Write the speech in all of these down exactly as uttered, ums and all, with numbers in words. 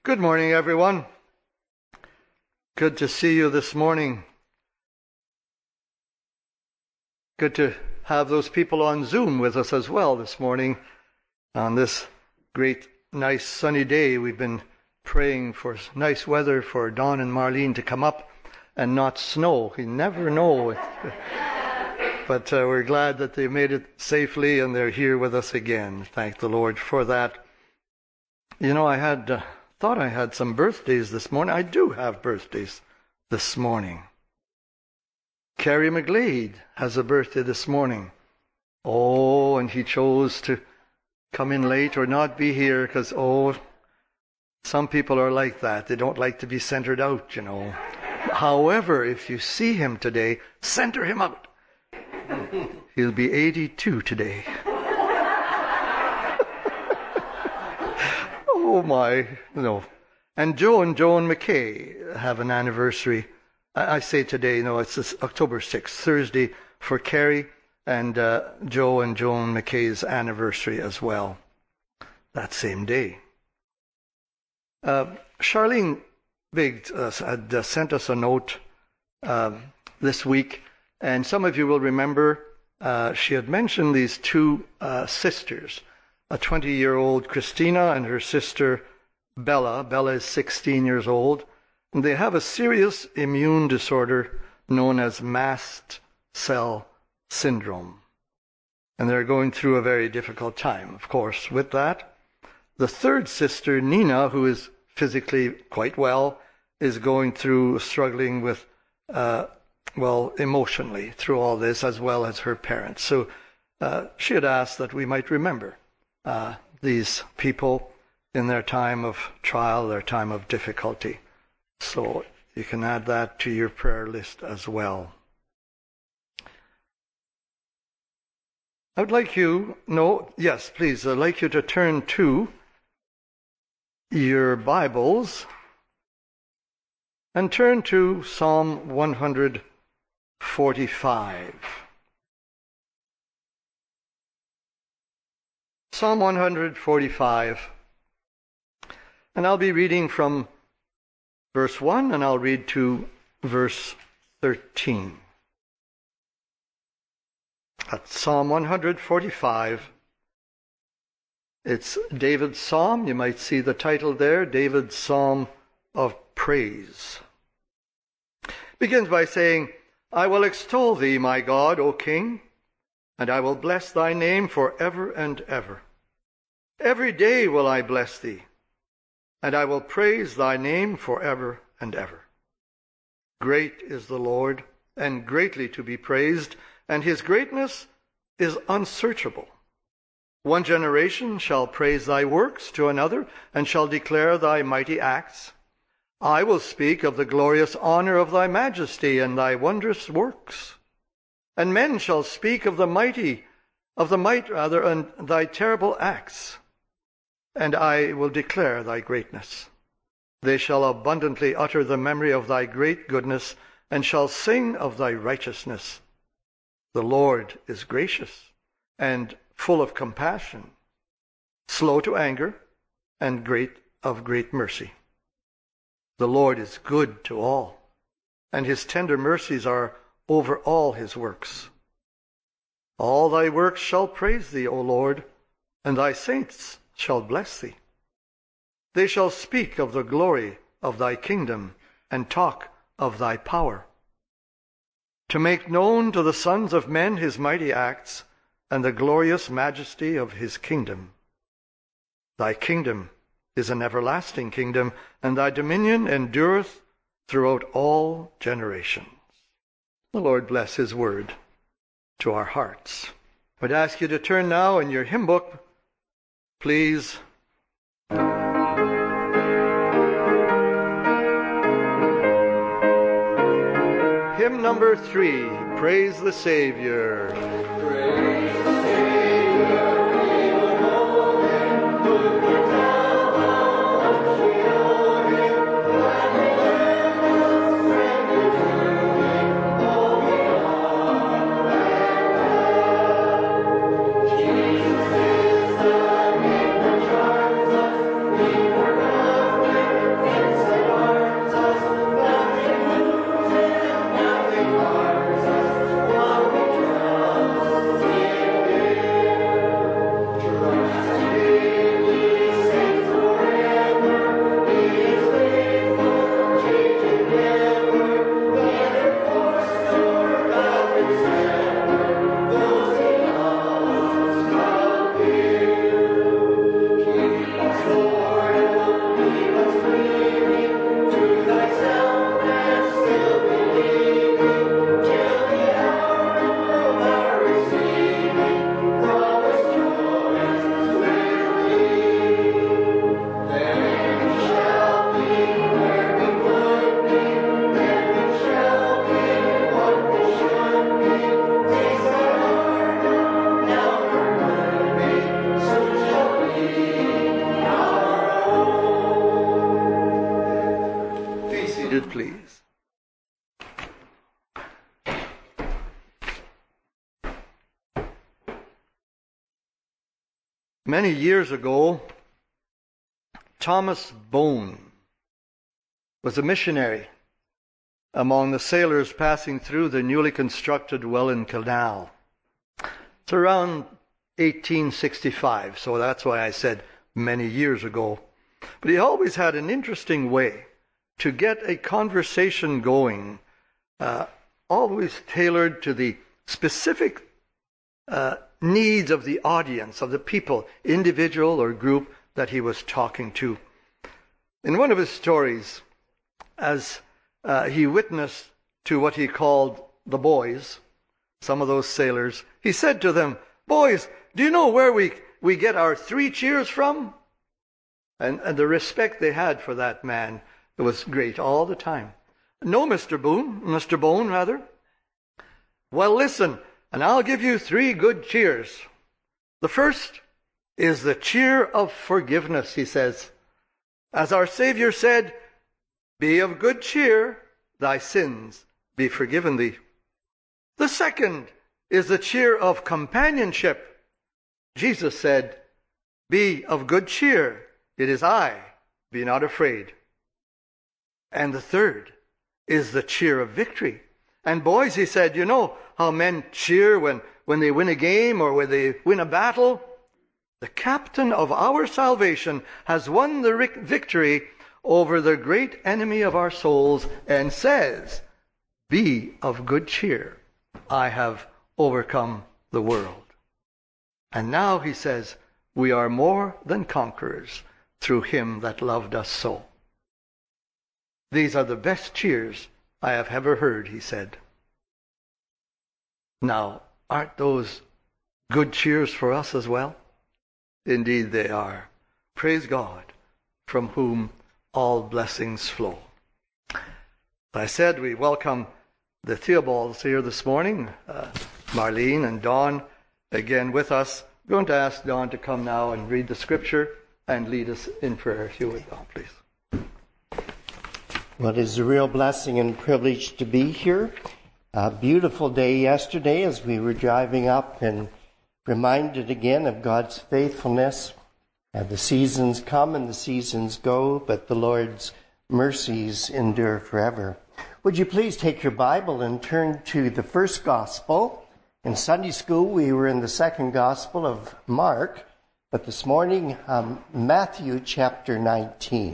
Good morning, everyone. Good to see you this morning. Good to have those people on Zoom with us as well this morning on this great, nice, sunny day. We've been praying for nice weather for Don and Marlene to come up and not snow. You never know. But uh, we're glad that they made it safely and they're here with us again. Thank the Lord for that. You know, I had... Uh, thought I had some birthdays this morning. I do have birthdays this morning. Kerry McGlade has a birthday this morning. Oh, and he chose to come in late or not be here because, oh, some people are like that. They don't like to be centered out, you know. However, if you see him today, center him out. He'll be eighty-two today. Oh my, no. And Joe and Joan McKay have an anniversary. I, I say today, no, it's this October sixth, Thursday, for Kerry and uh, Joe and Joan McKay's anniversary as well, that same day. Uh, Charlene Biggs uh, had uh, sent us a note uh, this week, and some of you will remember uh, she had mentioned these two uh, sisters, a twenty-year-old Christina and her sister Bella. Bella is sixteen years old. And they have a serious immune disorder known as mast cell syndrome. And they're going through a very difficult time, of course, with that. The third sister, Nina, who is physically quite well, is going through, struggling with, uh, well, emotionally through all this, as well as her parents. So uh, she had asked that we might remember Uh, these people in their time of trial, their time of difficulty. So you can add that to your prayer list as well. I would like you, no, yes, please, I'd like you to turn to your Bibles and turn to Psalm one forty-five. Psalm one forty-five, and I'll be reading from verse one, and I'll read to verse thirteen. That's Psalm one forty-five. It's David's psalm. You might see the title there, David's Psalm of Praise. Begins by saying, I will extol thee, my God, O King, and I will bless thy name forever and ever. Every day will I bless thee, and I will praise thy name forever and ever. Great is the Lord, and greatly to be praised, and his greatness is unsearchable. One generation shall praise thy works to another, and shall declare thy mighty acts. I will speak of the glorious honor of thy majesty and thy wondrous works. And men shall speak of the mighty, of the might rather, and thy terrible acts. And I will declare thy greatness. They shall abundantly utter the memory of thy great goodness, and shall sing of thy righteousness. The Lord is gracious, and full of compassion, slow to anger, and great of great mercy. The Lord is good to all, and his tender mercies are over all his works. All thy works shall praise thee, O Lord, and thy saints shall bless thee. They shall speak of the glory of thy kingdom, and talk of thy power, to make known to the sons of men his mighty acts, and the glorious majesty of his kingdom. Thy kingdom is an everlasting kingdom, and thy dominion endureth throughout all generations. The Lord bless his word to our hearts. I would ask you to turn now in your hymn book, please. Hymn number three, Praise the Savior. Praise the Savior, we will know him, who can tell how much we owe him, and we let us surrender to him, all we are and have. Jesus is the name that charms us, we were loved and seated, please. Many years ago, Thomas Bone was a missionary among the sailors passing through the newly constructed Welland Canal. It's around eighteen sixty-five, so that's why I said many years ago. But he always had an interesting way to get a conversation going, uh, always tailored to the specific uh, needs of the audience, of the people, individual or group that he was talking to. In one of his stories, as uh, he witnessed to what he called the boys, some of those sailors, he said to them, "Boys, do you know where we, we get our three cheers from?" And, and the respect they had for that man, it was great all the time. "No, Mister Boone, Mister Bone, rather." "Well, listen, and I'll give you three good cheers. The first is the cheer of forgiveness," he says. "As our Savior said, 'Be of good cheer, thy sins be forgiven thee.' The second is the cheer of companionship. Jesus said, 'Be of good cheer, it is I, be not afraid.' And the third is the cheer of victory. And boys," he said, "you know how men cheer when, when they win a game or when they win a battle? The captain of our salvation has won the victory over the great enemy of our souls and says, 'Be of good cheer. I have overcome the world.' And now," he says, "we are more than conquerors through him that loved us so." These are the best cheers I have ever heard," he said. Now, aren't those good cheers for us as well? Indeed they are. Praise God, from whom all blessings flow. As I said, we welcome the Theobalds here this morning, uh, Marlene and Dawn, again with us. I'm going to ask Dawn to come now and read the scripture and lead us in prayer. If you would, Dawn, please. Well, it is a real blessing and privilege to be here. A beautiful day yesterday as we were driving up and reminded again of God's faithfulness. And the seasons come and the seasons go, but the Lord's mercies endure forever. Would you please take your Bible and turn to the first gospel? In Sunday school, we were in the second gospel of Mark, but this morning, um, Matthew chapter nineteen.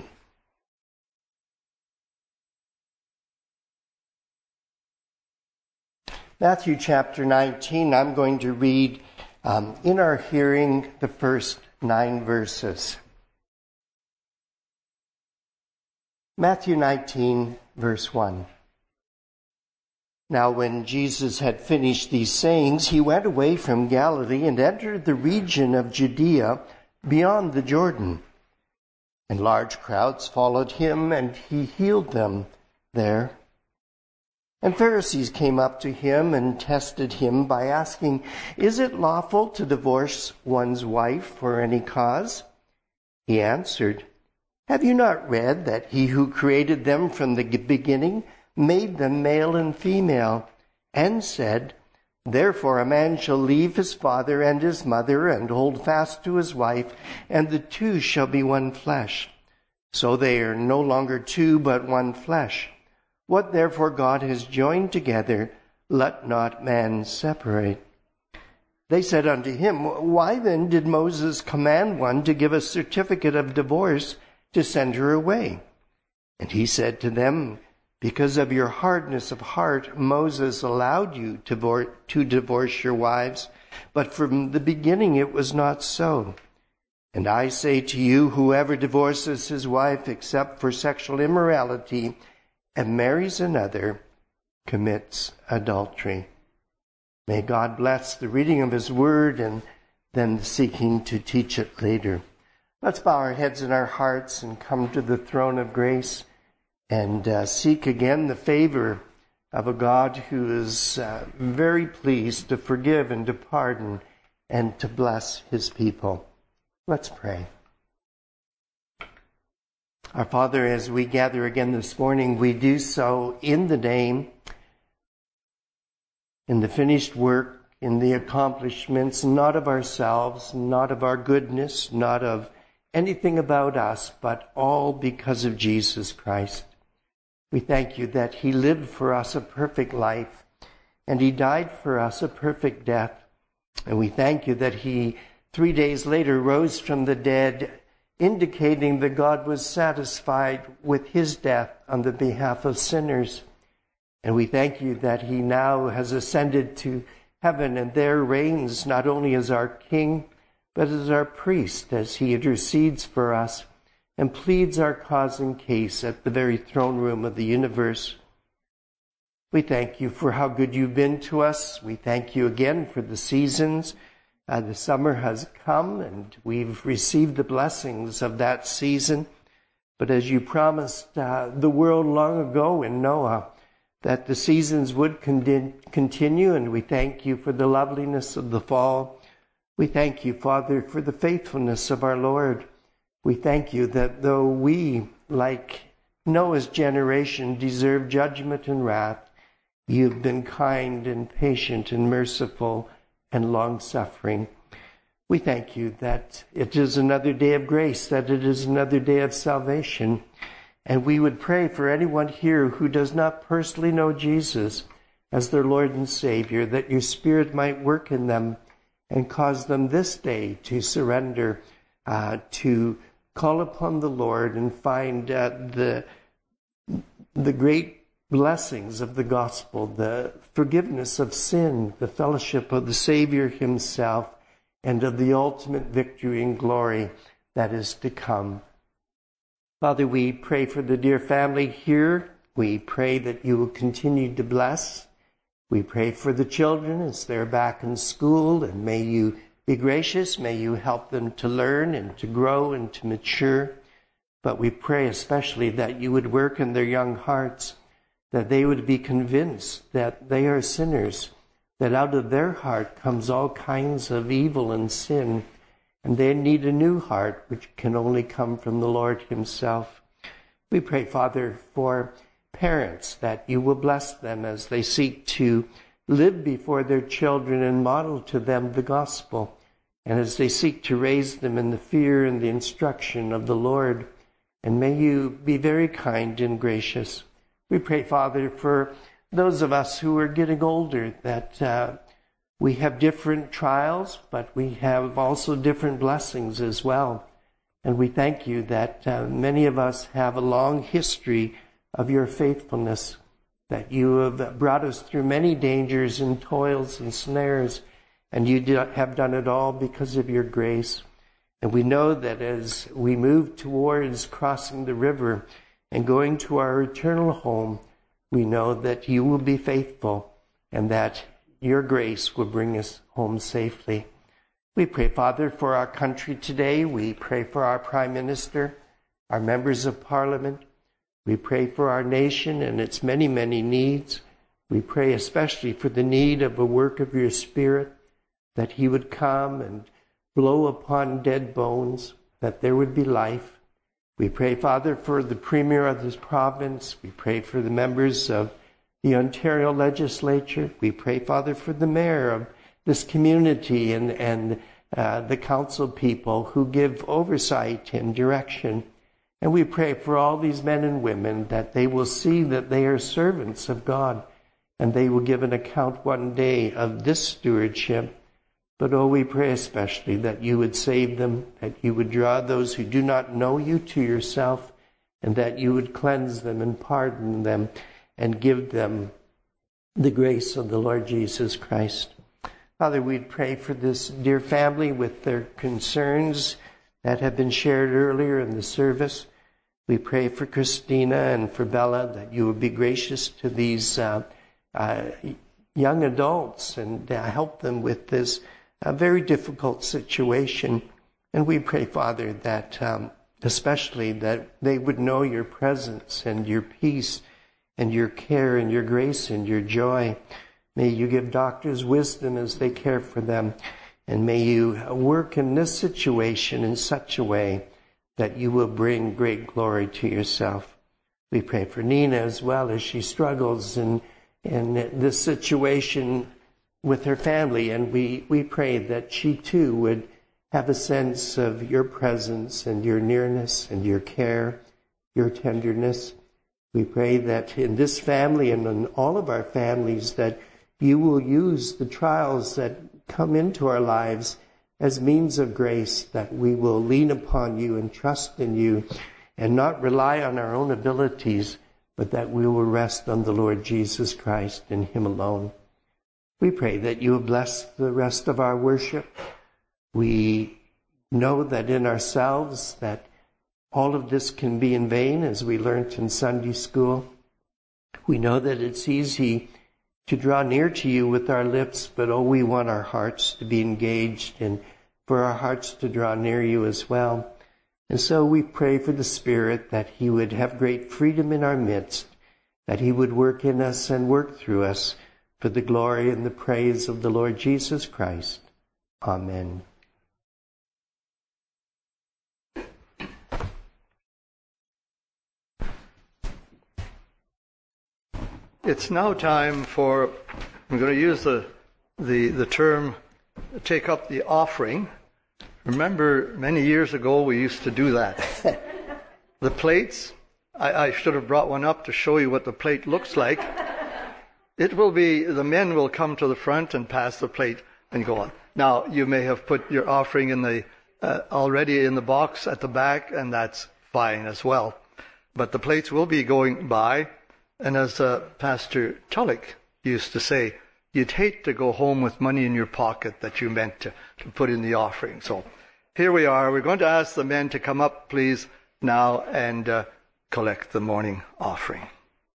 Matthew chapter nineteen, I'm going to read um, in our hearing the first nine verses. Matthew nineteen, verse one. Now when Jesus had finished these sayings, he went away from Galilee and entered the region of Judea beyond the Jordan. And large crowds followed him, and he healed them there. And Pharisees came up to him and tested him by asking, "Is it lawful to divorce one's wife for any cause?" He answered, "Have you not read that he who created them from the beginning made them male and female, and said, 'Therefore a man shall leave his father and his mother and hold fast to his wife, and the two shall be one flesh. So they are no longer two, but one flesh. What therefore God has joined together, let not man separate.' They said unto him, 'Why then did Moses command one to give a certificate of divorce to send her away?' And he said to them, 'Because of your hardness of heart, Moses allowed you to divorce your wives, but from the beginning it was not so. And I say to you, whoever divorces his wife except for sexual immorality and marries another commits adultery.'" May God bless the reading of his word and then seeking to teach it later. Let's bow our heads and our hearts and come to the throne of grace and uh, seek again the favor of a God who is uh, very pleased to forgive and to pardon and to bless his people. Let's pray. Our Father, as we gather again this morning, we do so in the name, in the finished work, in the accomplishments, not of ourselves, not of our goodness, not of anything about us, but all because of Jesus Christ. We thank you that he lived for us a perfect life, and he died for us a perfect death. And we thank you that he, three days later, rose from the dead, indicating that God was satisfied with his death on the behalf of sinners. And we thank you that he now has ascended to heaven and there reigns not only as our King, but as our priest, as he intercedes for us and pleads our cause and case at the very throne room of the universe. We thank you for how good you've been to us. We thank you again for the seasons. Uh, the summer has come and we've received the blessings of that season. But as you promised uh, the world long ago in Noah, that the seasons would con- continue, and we thank you for the loveliness of the fall. We thank you, Father, for the faithfulness of our Lord. We thank you that though we, like Noah's generation, deserve judgment and wrath, you've been kind and patient and merciful and long-suffering. We thank you that it is another day of grace, that it is another day of salvation. And we would pray for anyone here who does not personally know Jesus as their Lord and Savior, that your Spirit might work in them and cause them this day to surrender, uh, to call upon the Lord and find uh, the, the great blessings of the gospel, the forgiveness of sin, the fellowship of the Savior himself, and of the ultimate victory and glory that is to come. Father, we pray for the dear family here. We pray that you will continue to bless. We pray for the children as they're back in school, and may you be gracious. May you help them to learn and to grow and to mature. But we pray especially that you would work in their young hearts, that they would be convinced that they are sinners, that out of their heart comes all kinds of evil and sin, and they need a new heart, which can only come from the Lord himself. We pray, Father, for parents, that you will bless them as they seek to live before their children and model to them the gospel, and as they seek to raise them in the fear and the instruction of the Lord. And may you be very kind and gracious. We pray, Father, for those of us who are getting older, that uh, we have different trials, but we have also different blessings as well. And we thank you that uh, many of us have a long history of your faithfulness, that you have brought us through many dangers and toils and snares, and you have done it all because of your grace. And we know that as we move towards crossing the river and going to our eternal home, we know that you will be faithful and that your grace will bring us home safely. We pray, Father, for our country today. We pray for our Prime Minister, our members of Parliament. We pray for our nation and its many, many needs. We pray especially for the need of a work of your Spirit, that he would come and blow upon dead bones, that there would be life. We pray, Father, for the Premier of this province. We pray for the members of the Ontario Legislature. We pray, Father, for the Mayor of this community and, and uh, the council people who give oversight and direction. And we pray for all these men and women that they will see that they are servants of God and they will give an account one day of this stewardship. But oh, we pray especially that you would save them, that you would draw those who do not know you to yourself, and that you would cleanse them and pardon them and give them the grace of the Lord Jesus Christ. Father, we pray for this dear family with their concerns that have been shared earlier in the service. We pray for Christina and for Bella, that you would be gracious to these uh, uh, young adults and uh, help them with this a very difficult situation. And we pray, Father, that um, especially that they would know your presence and your peace and your care and your grace and your joy. May you give doctors wisdom as they care for them. And may you work in this situation in such a way that you will bring great glory to yourself. We pray for Nina as well as she struggles in, in this situation with her family. And we, we pray that she too would have a sense of your presence and your nearness and your care, your tenderness. We pray that in this family and in all of our families that you will use the trials that come into our lives as means of grace, that we will lean upon you and trust in you and not rely on our own abilities, but that we will rest on the Lord Jesus Christ and him alone. We pray that you will bless the rest of our worship. We know that in ourselves that all of this can be in vain, as we learnt in Sunday school. We know that it's easy to draw near to you with our lips, but oh, we want our hearts to be engaged and for our hearts to draw near you as well. And so we pray for the Spirit that he would have great freedom in our midst, that he would work in us and work through us for the glory and the praise of the Lord Jesus Christ. Amen. It's now time for, I'm going to use the, the, the term, take up the offering. Remember, many years ago we used to do that. The plates, I, I should have brought one up to show you what the plate looks like. It will be, the men will come to the front and pass the plate and go on. Now, you may have put your offering in the uh, already in the box at the back, and that's fine as well. But the plates will be going by. And as uh, Pastor Tulloch used to say, you'd hate to go home with money in your pocket that you meant to, to put in the offering. So here we are. We're going to ask the men to come up, please, now and uh, collect the morning offering.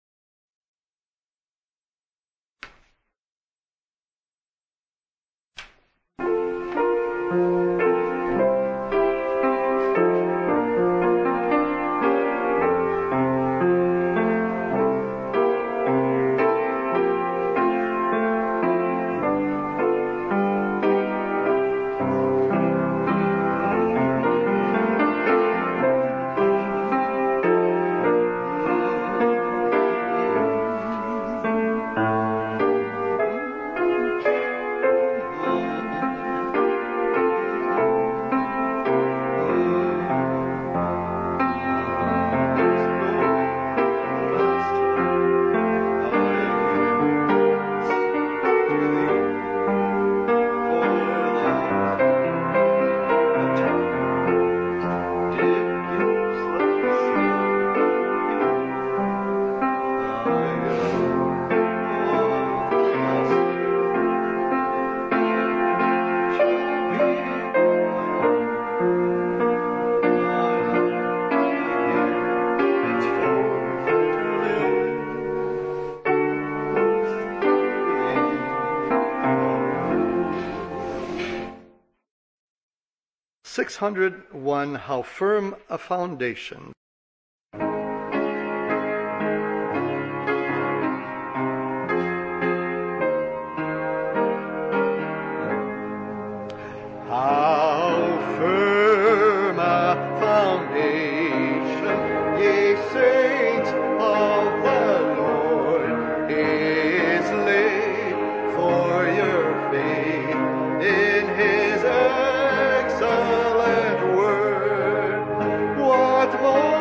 six hundred one, How Firm a Foundation. How firm a foundation, ye saints of the Lord, is laid for your faith in his excellent word. What more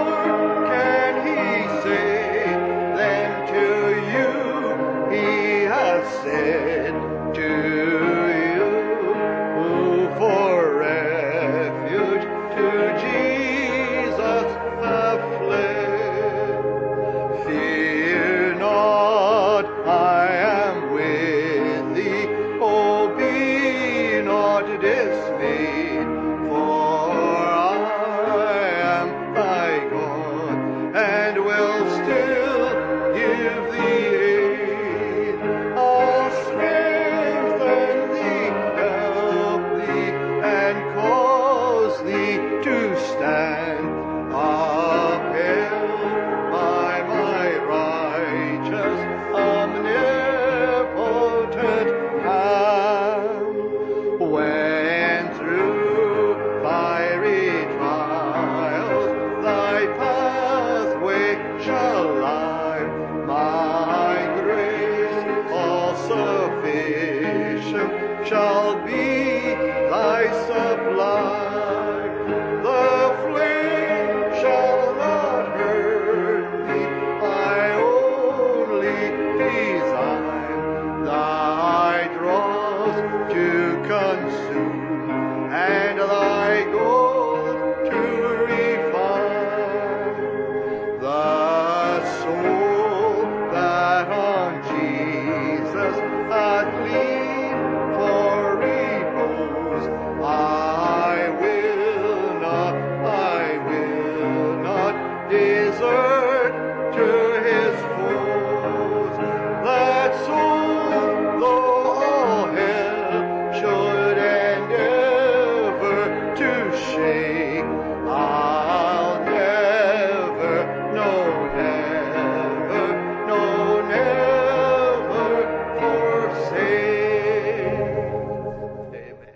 shall be thy supply. The flame shall not hurt thee, I only design thy dross to consume, and thy gold to refine. The soul that on Jesus hath leaned for repose, I will not, I will not desert to his foes. That soul, though all hell should endeavor to shake, I'll never, no, never, no, never forsake. Amen.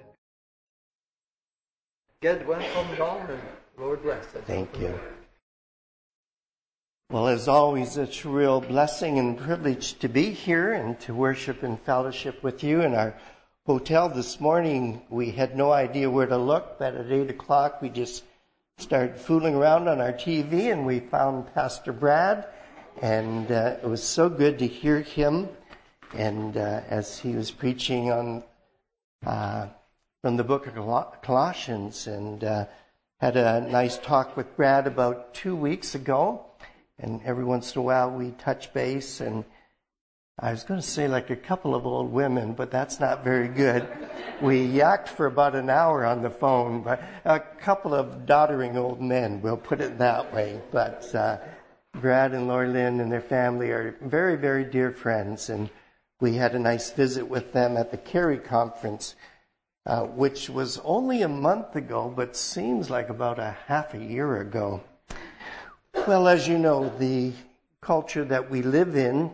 Get welcome down and Lord bless us. Thank you. Well, as always, it's a real blessing and privilege to be here and to worship and fellowship with you. In our hotel this morning, we had no idea where to look, but at eight o'clock we just started fooling around on our T V and we found Pastor Brad, and uh, it was so good to hear him. And uh, as he was preaching on uh, from the book of Col- Colossians, and uh, had a nice talk with Brad about two weeks ago. And every once in a while we touch base, and I was going to say like a couple of old women, but that's not very good. We yacked for about an hour on the phone, but a couple of doddering old men, we'll put it that way. But uh, Brad and Lori Lynn and their family are very, very dear friends, and we had a nice visit with them at the Carey Conference, uh, which was only a month ago, but seems like about a half a year ago. Well, as you know, the culture that we live in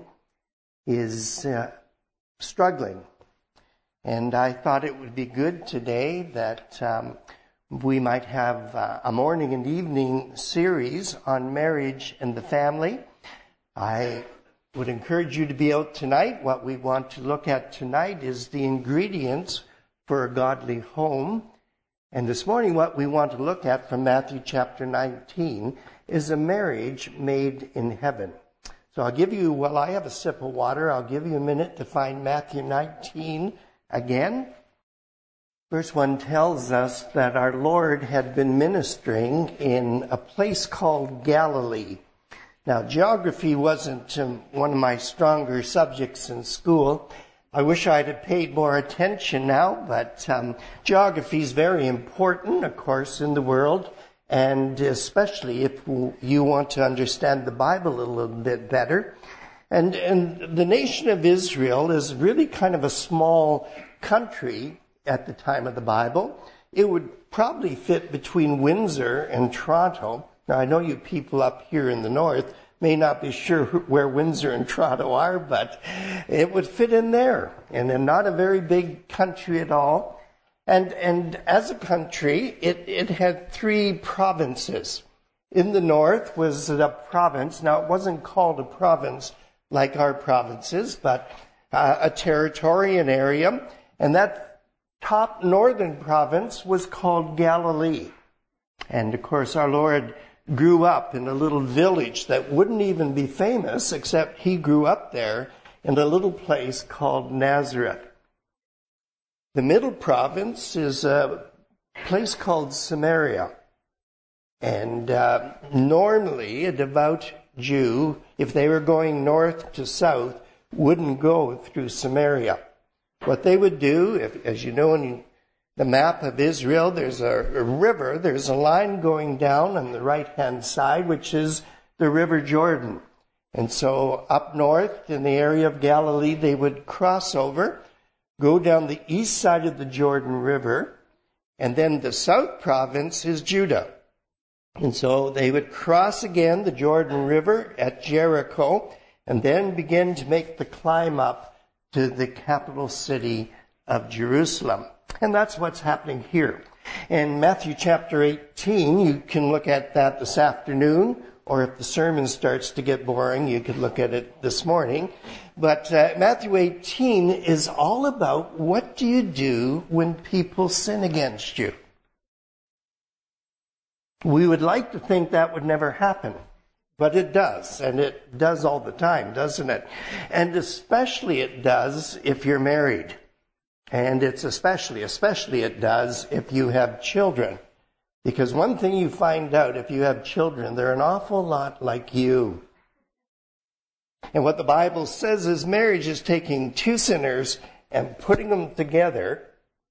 is uh, struggling. And I thought it would be good today that um, we might have uh, a morning and evening series on marriage and the family. I would encourage you to be out tonight. What we want to look at tonight is the ingredients for a godly home. And this morning what we want to look at from Matthew chapter nineteen is a marriage made in heaven. So I'll give you, while I have a sip of water, I'll give you a minute to find Matthew nineteen again. Verse one tells us that our Lord had been ministering in a place called Galilee. Now, geography wasn't um, one of my stronger subjects in school. I wish I'd have paid more attention now, but um, geography is very important, of course, in the world. And especially if you want to understand the Bible a little bit better. And, and the nation of Israel is really kind of a small country at the time of the Bible. It would probably fit between Windsor and Toronto. Now, I know you people up here in the north may not be sure where Windsor and Toronto are, but it would fit in there. And then not a very big country at all. And, and as a country, it, it had three provinces. In the north was a province. Now, it wasn't called a province like our provinces, but uh, a territory, an area. And that top northern province was called Galilee. And, of course, our Lord grew up in a little village that wouldn't even be famous, except he grew up there in a little place called Nazareth. The middle province is a place called Samaria. And uh, normally a devout Jew, if they were going north to south, wouldn't go through Samaria. What they would do, if, as you know in the map of Israel, there's a, a river, there's a line going down on the right-hand side, which is the River Jordan. And so up north in the area of Galilee, they would cross over, go down the east side of the Jordan River, and then the south province is Judah. And so they would cross again the Jordan River at Jericho, and then begin to make the climb up to the capital city of Jerusalem. And that's what's happening here. In Matthew chapter eighteen, you can look at that this afternoon, or if the sermon starts to get boring, you could look at it this morning. But uh, Matthew eighteen is all about what do you do when people sin against you. We would like to think that would never happen, but it does, and it does all the time, doesn't it? And especially it does if you're married. And it's especially, especially it does if you have children. Because one thing you find out if you have children, they're an awful lot like you. And what the Bible says is marriage is taking two sinners and putting them together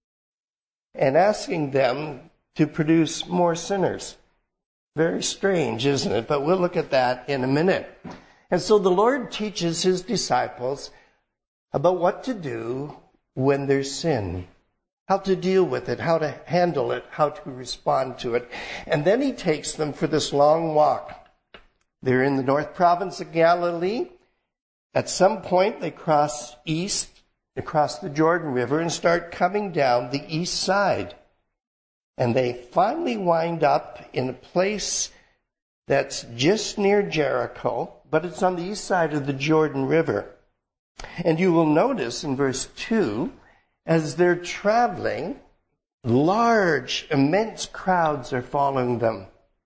and asking them to produce more sinners. Very strange, isn't it? But we'll look at that in a minute. And so the Lord teaches his disciples about what to do when there's sin. How to deal with it, how to handle it, how to respond to it. And then he takes them for this long walk. They're in the North Province of Galilee. At some point, they cross east, across the Jordan River, and start coming down the east side. And they finally wind up in a place that's just near Jericho, but it's on the east side of the Jordan River. And you will notice in verse two, as they're traveling, large, immense crowds are following them.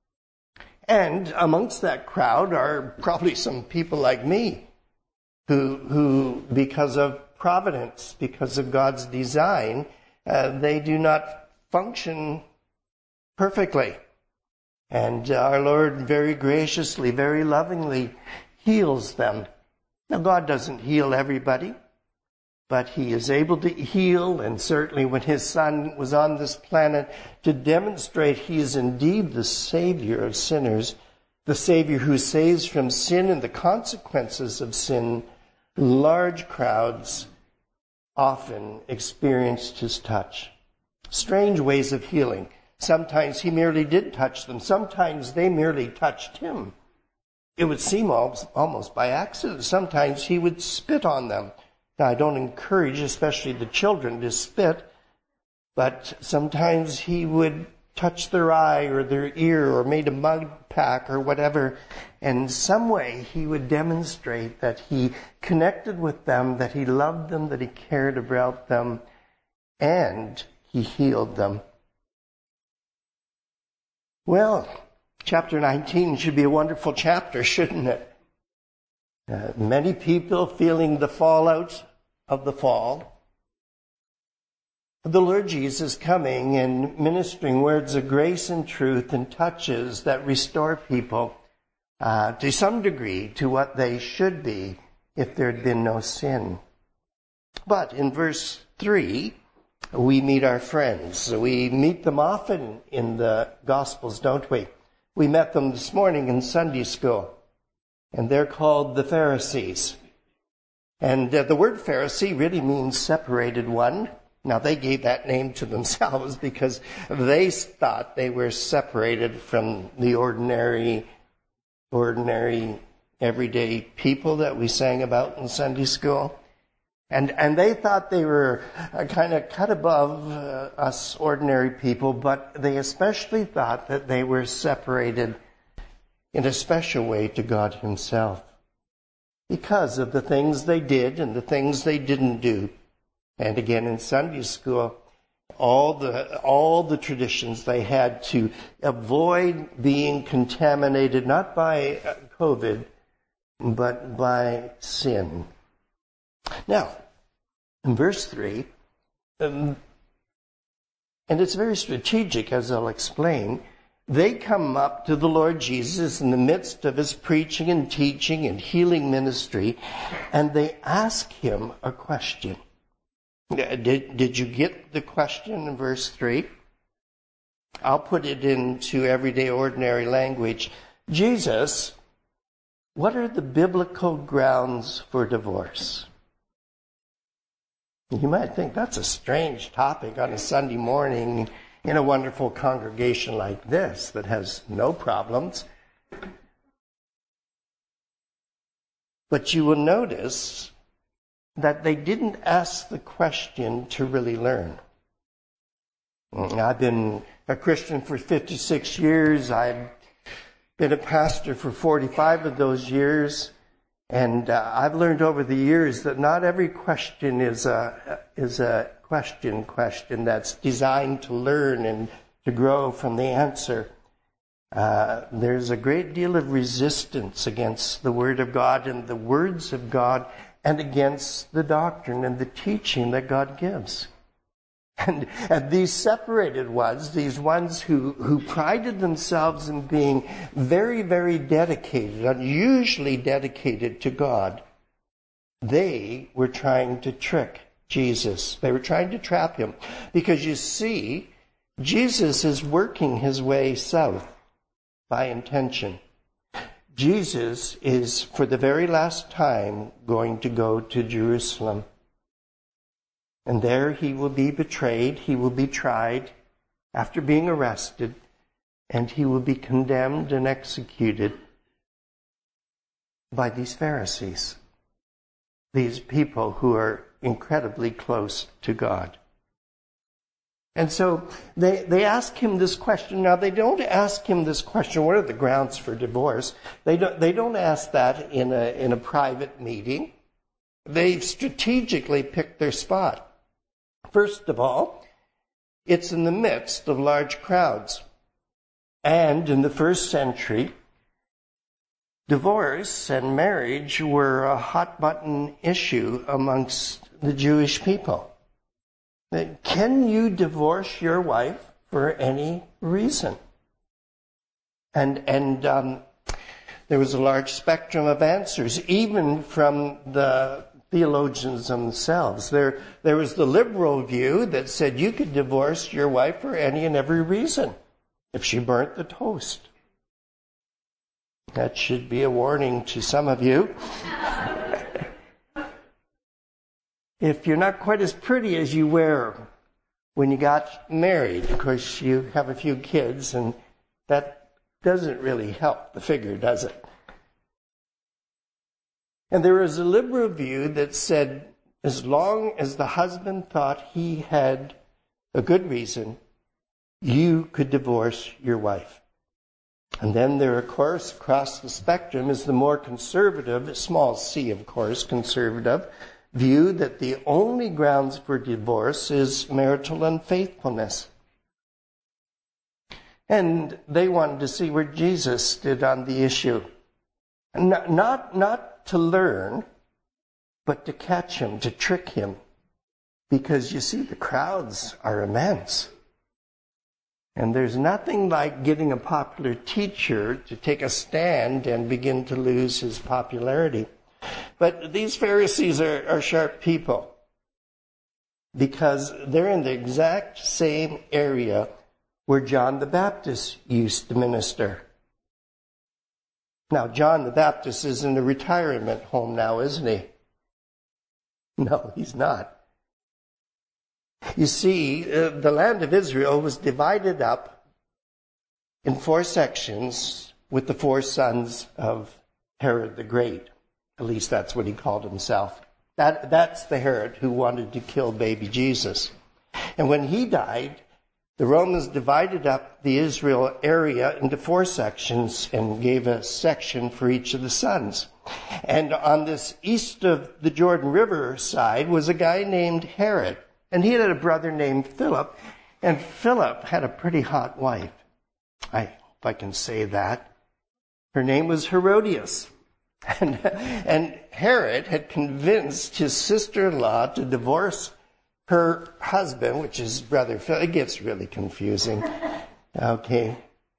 And amongst that crowd are probably some people like me who, who because of providence, because of God's design, uh, they do not function perfectly. And uh, our Lord very graciously, very lovingly heals them. Now, God doesn't heal everybody, but he is able to heal, and certainly when his Son was on this planet, to demonstrate he is indeed the Savior of sinners, the Savior who saves from sin and the consequences of sin. Large crowds often experienced his touch. Strange ways of healing. Sometimes he merely did touch them. Sometimes they merely touched him. It would seem almost by accident. Sometimes he would spit on them. Now, I don't encourage, especially the children, to spit, but sometimes he would touch their eye or their ear or made a mud pack or whatever. And in some way, he would demonstrate that he connected with them, that he loved them, that he cared about them, and he healed them. Well, chapter nineteen should be a wonderful chapter, shouldn't it? Uh, many people feeling the fallout of the fall. The Lord Jesus coming and ministering words of grace and truth and touches that restore people uh, to some degree to what they should be if there had been no sin. But in verse three, we meet our friends. We meet them often in the Gospels, don't we? We met them this morning in Sunday school. And they're called the Pharisees. And uh, the word Pharisee really means separated one. Now, they gave that name to themselves because they thought they were separated from the ordinary, ordinary, everyday people that we sang about in Sunday school. And and they thought they were uh, kind of cut above uh, us ordinary people, but they especially thought that they were separated in a special way to God himself because of the things they did and the things they didn't do. And again, in Sunday school, all the all the traditions they had to avoid being contaminated, not by COVID, but by sin. Now, in verse three, um, and it's very strategic, as I'll explain, they come up to the Lord Jesus in the midst of his preaching and teaching and healing ministry, and they ask him a question. Did, did you get the question in verse three? I'll put it into everyday ordinary language. Jesus, what are the biblical grounds for divorce? You might think that's a strange topic on a Sunday morning in a wonderful congregation like this that has no problems. But you will notice that they didn't ask the question to really learn. I've been a Christian for fifty-six years. I've been a pastor for forty-five of those years, and uh, I've learned over the years that not every question is a is a question question that's designed to learn and to grow from the answer. Uh, there's a great deal of resistance against the Word of God and the words of God, and against the doctrine and the teaching that God gives. And, and these separated ones, these ones who, who prided themselves in being very, very dedicated, unusually dedicated to God, they were trying to trick Jesus. They were trying to trap him. Because you see, Jesus is working his way south by intention. Jesus is, for the very last time, going to go to Jerusalem. And there he will be betrayed, he will be tried after being arrested, and he will be condemned and executed by these Pharisees, these people who are incredibly close to God. And so they, they ask him this question. Now, they don't ask him this question, what are the grounds for divorce? They don't, they don't ask that in a, in a private meeting. They strategically pick their spot. First of all, it's in the midst of large crowds. And in the first century, divorce and marriage were a hot-button issue amongst the Jewish people. Can you divorce your wife for any reason? And and um, there was a large spectrum of answers, even from the theologians themselves. There, there was the liberal view that said you could divorce your wife for any and every reason if she burnt the toast. That should be a warning to some of you. If you're not quite as pretty as you were when you got married, because you have a few kids, and that doesn't really help the figure, does it? And there was a liberal view that said, as long as the husband thought he had a good reason, you could divorce your wife. And then there, of course, across the spectrum is the more conservative, small c, of course, conservative, view that the only grounds for divorce is marital unfaithfulness. And they wanted to see where Jesus stood on the issue. Not, not, not to learn, but to catch him, to trick him. Because you see, the crowds are immense. And there's nothing like getting a popular teacher to take a stand and begin to lose his popularity. But these Pharisees are, are sharp people, because they're in the exact same area where John the Baptist used to minister. Now, John the Baptist is in a retirement home now, isn't he? No, he's not. You see, uh, the land of Israel was divided up in four sections with the four sons of Herod the Great. At least that's what he called himself. That, that's the Herod who wanted to kill baby Jesus. And when he died, the Romans divided up the Israel area into four sections and gave a section for each of the sons. And on this east of the Jordan River side was a guy named Herod. And he had a brother named Philip. And Philip had a pretty hot wife. I hope I can say that. Her name was Herodias. And, and Herod had convinced his sister-in-law to divorce her husband, which is brother Philip. It gets really confusing. Okay.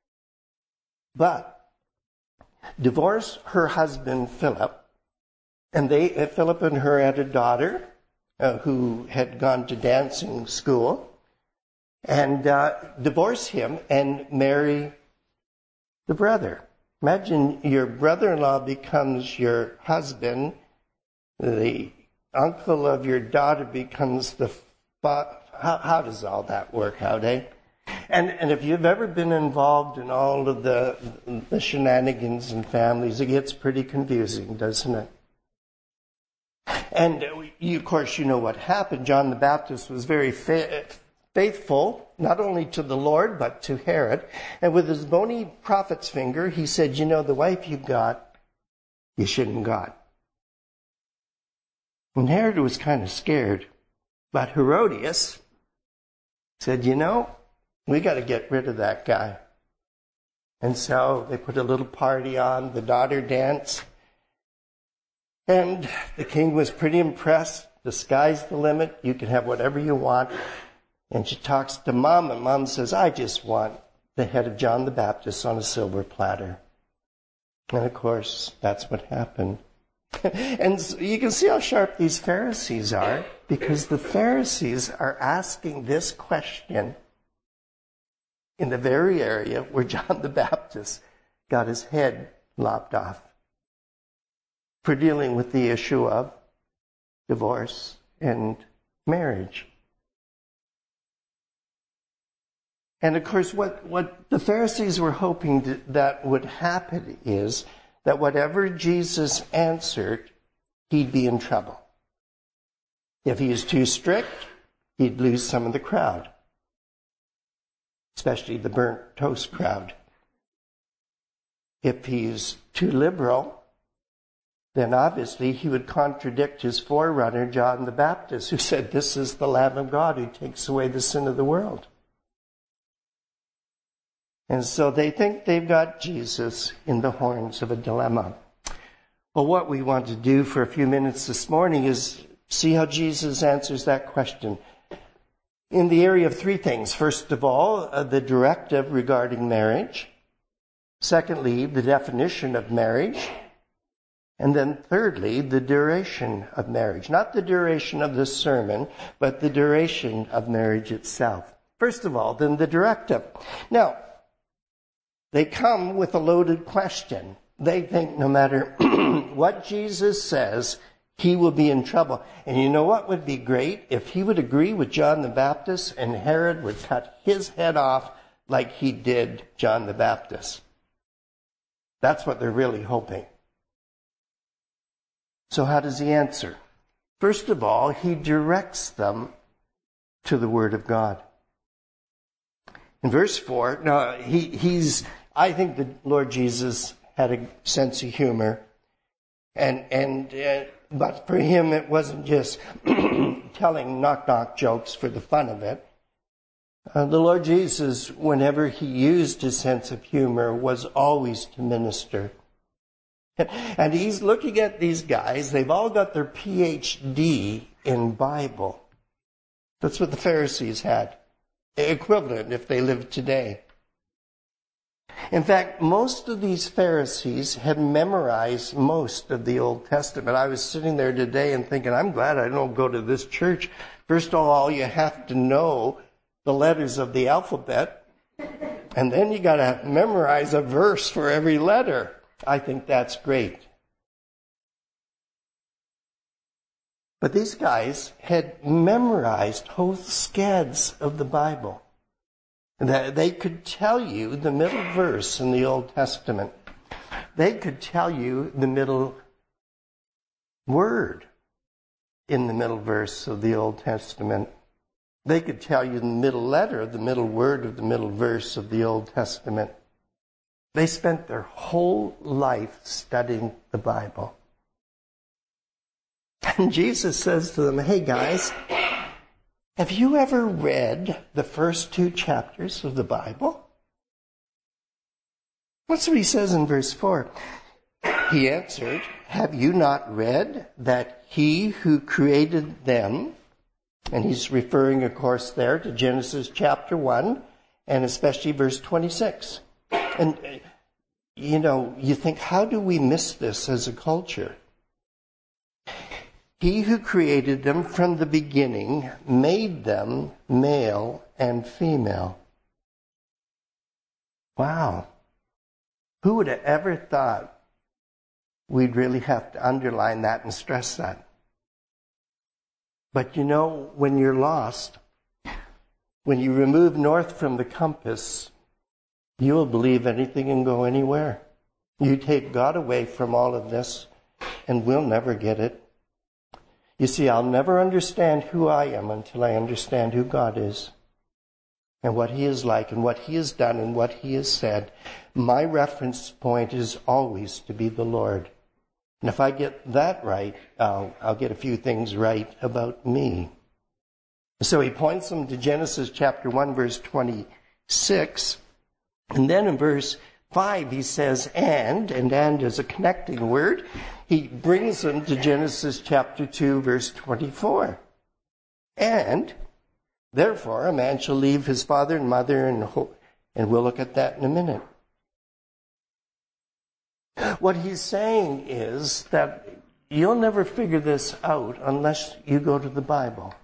But divorce her husband, Philip, and they, Philip and her had a daughter uh, who had gone to dancing school, and uh, divorce him and marry the brother. Imagine your brother-in-law becomes your husband, the uncle of your daughter becomes the fa- how, how does all that work out, eh? And and if you've ever been involved in all of the the shenanigans in families, it gets pretty confusing, doesn't it? And you, of course, you know what happened. John the Baptist was very fa- faithful, not only to the Lord, but to Herod. And with his bony prophet's finger, he said, you know, the wife you got, you shouldn't have got. And Herod was kind of scared. But Herodias said, you know, we got to get rid of that guy. And so they put a little party on, the daughter danced. And the king was pretty impressed. The sky's the limit. You can have whatever you want. And she talks to Mom, and Mom says, I just want the head of John the Baptist on a silver platter. And of course, that's what happened. And so you can see how sharp these Pharisees are, because the Pharisees are asking this question in the very area where John the Baptist got his head lopped off, for dealing with the issue of divorce and marriage. And of course, what, what the Pharisees were hoping to, that would happen is that whatever Jesus answered, he'd be in trouble. If he was too strict, he'd lose some of the crowd, especially the burnt toast crowd. If he's too liberal, then obviously he would contradict his forerunner, John the Baptist, who said, this is the Lamb of God who takes away the sin of the world. And so they think they've got Jesus in the horns of a dilemma. Well, what we want to do for a few minutes this morning is see how Jesus answers that question in the area of three things. First of all, uh, the directive regarding marriage. Secondly, the definition of marriage. And then thirdly, the duration of marriage. Not the duration of the sermon, but the duration of marriage itself. First of all, then the directive. Now, they come with a loaded question. They think no matter what Jesus says, he will be in trouble. And you know what would be great? If he would agree with John the Baptist and Herod would cut his head off like he did John the Baptist. That's what they're really hoping. So how does he answer? First of all, he directs them to the Word of God. In verse four, now he, he's, I think the Lord Jesus had a sense of humor, and and uh, but for him it wasn't just telling knock-knock jokes for the fun of it. Uh, the Lord Jesus, whenever he used his sense of humor, was always to minister. And he's looking at these guys. They've all got their P H D in Bible. That's what the Pharisees had. Equivalent if they lived today. In fact, most of these Pharisees had memorized most of the Old Testament. I was sitting there today and thinking, I'm glad I don't go to this church. First of all, you have to know the letters of the alphabet, and then you got to memorize a verse for every letter. I think that's great. But these guys had memorized whole scads of the Bible. They could tell you the middle verse in the Old Testament. They could tell you the middle word in the middle verse of the Old Testament. They could tell you the middle letter, the middle word of the middle verse of the Old Testament. They spent their whole life studying the Bible. And Jesus says to them, hey guys, have you ever read the first two chapters of the Bible? That's what he says in verse four. He answered, have you not read that he who created them, and he's referring, of course, there to Genesis chapter one, and especially verse twenty-six. And, you know, you think, how do we miss this as a culture? He who created them from the beginning made them male and female. Wow. Who would have ever thought we'd really have to underline that and stress that? But you know, when you're lost, when you remove north from the compass, you will believe anything and go anywhere. You take God away from all of this, and we'll never get it. You see, I'll never understand who I am until I understand who God is. and what he is like and what he has done and what he has said, my reference point is always to be the Lord. And if I get that right, I'll, I'll get a few things right about me. So he points them to Genesis chapter one, verse twenty-six. And then in verse five, he says, and, and and is a connecting word. He brings them to Genesis chapter two, verse twenty-four. And, therefore, a man shall leave his father and mother, and, and we'll look at that in a minute. What he's saying is that you'll never figure this out unless you go to the Bible.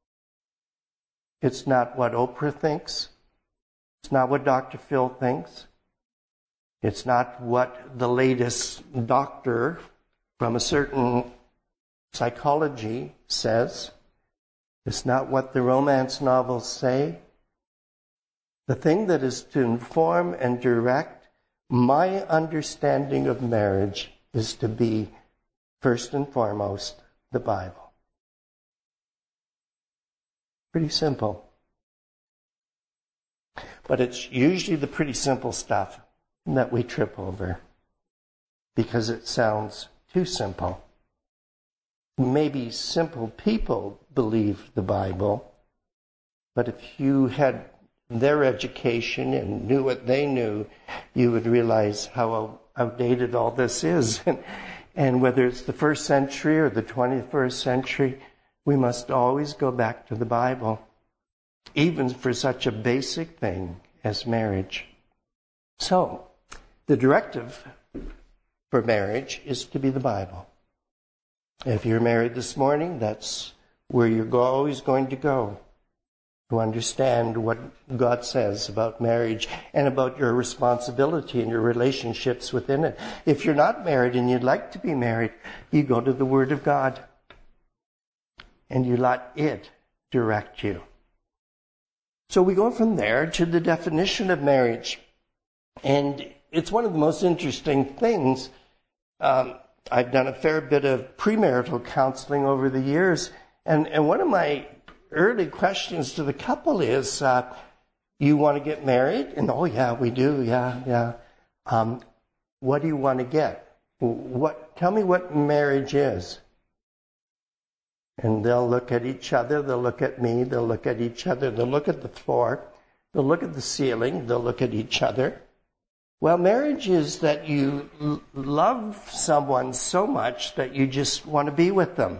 It's not what Oprah thinks. It's not what Doctor Phil thinks. It's not what the latest doctor from a certain psychology says. It's not what the romance novels say. The thing that is to inform and direct my understanding of marriage is to be, first and foremost, the Bible. Pretty simple. But it's usually the pretty simple stuff that we trip over because it sounds too simple. Maybe simple people believe the Bible, but if you had their education and knew what they knew, you would realize how outdated all this is. And whether it's the first century or the twenty-first century, we must always go back to the Bible, even for such a basic thing as marriage. So, the directive for marriage is to be the Bible. If you're married this morning, that's where you're always going to go to understand what God says about marriage and about your responsibility and your relationships within it. If you're not married and you'd like to be married, you go to the Word of God and you let it direct you. So we go from there to the definition of marriage. And it's one of the most interesting things. Um, I've done a fair bit of premarital counseling over the years. And, and one of my early questions to the couple is, uh, you want to get married? And, oh, yeah, we do. Yeah, yeah. Um, what do you want to get? What? Tell me what marriage is. And they'll look at each other, they'll look at me, they'll look at each other, they'll look at the floor, they'll look at the ceiling, they'll look at each other. Well, marriage is that you l- love someone so much that you just want to be with them.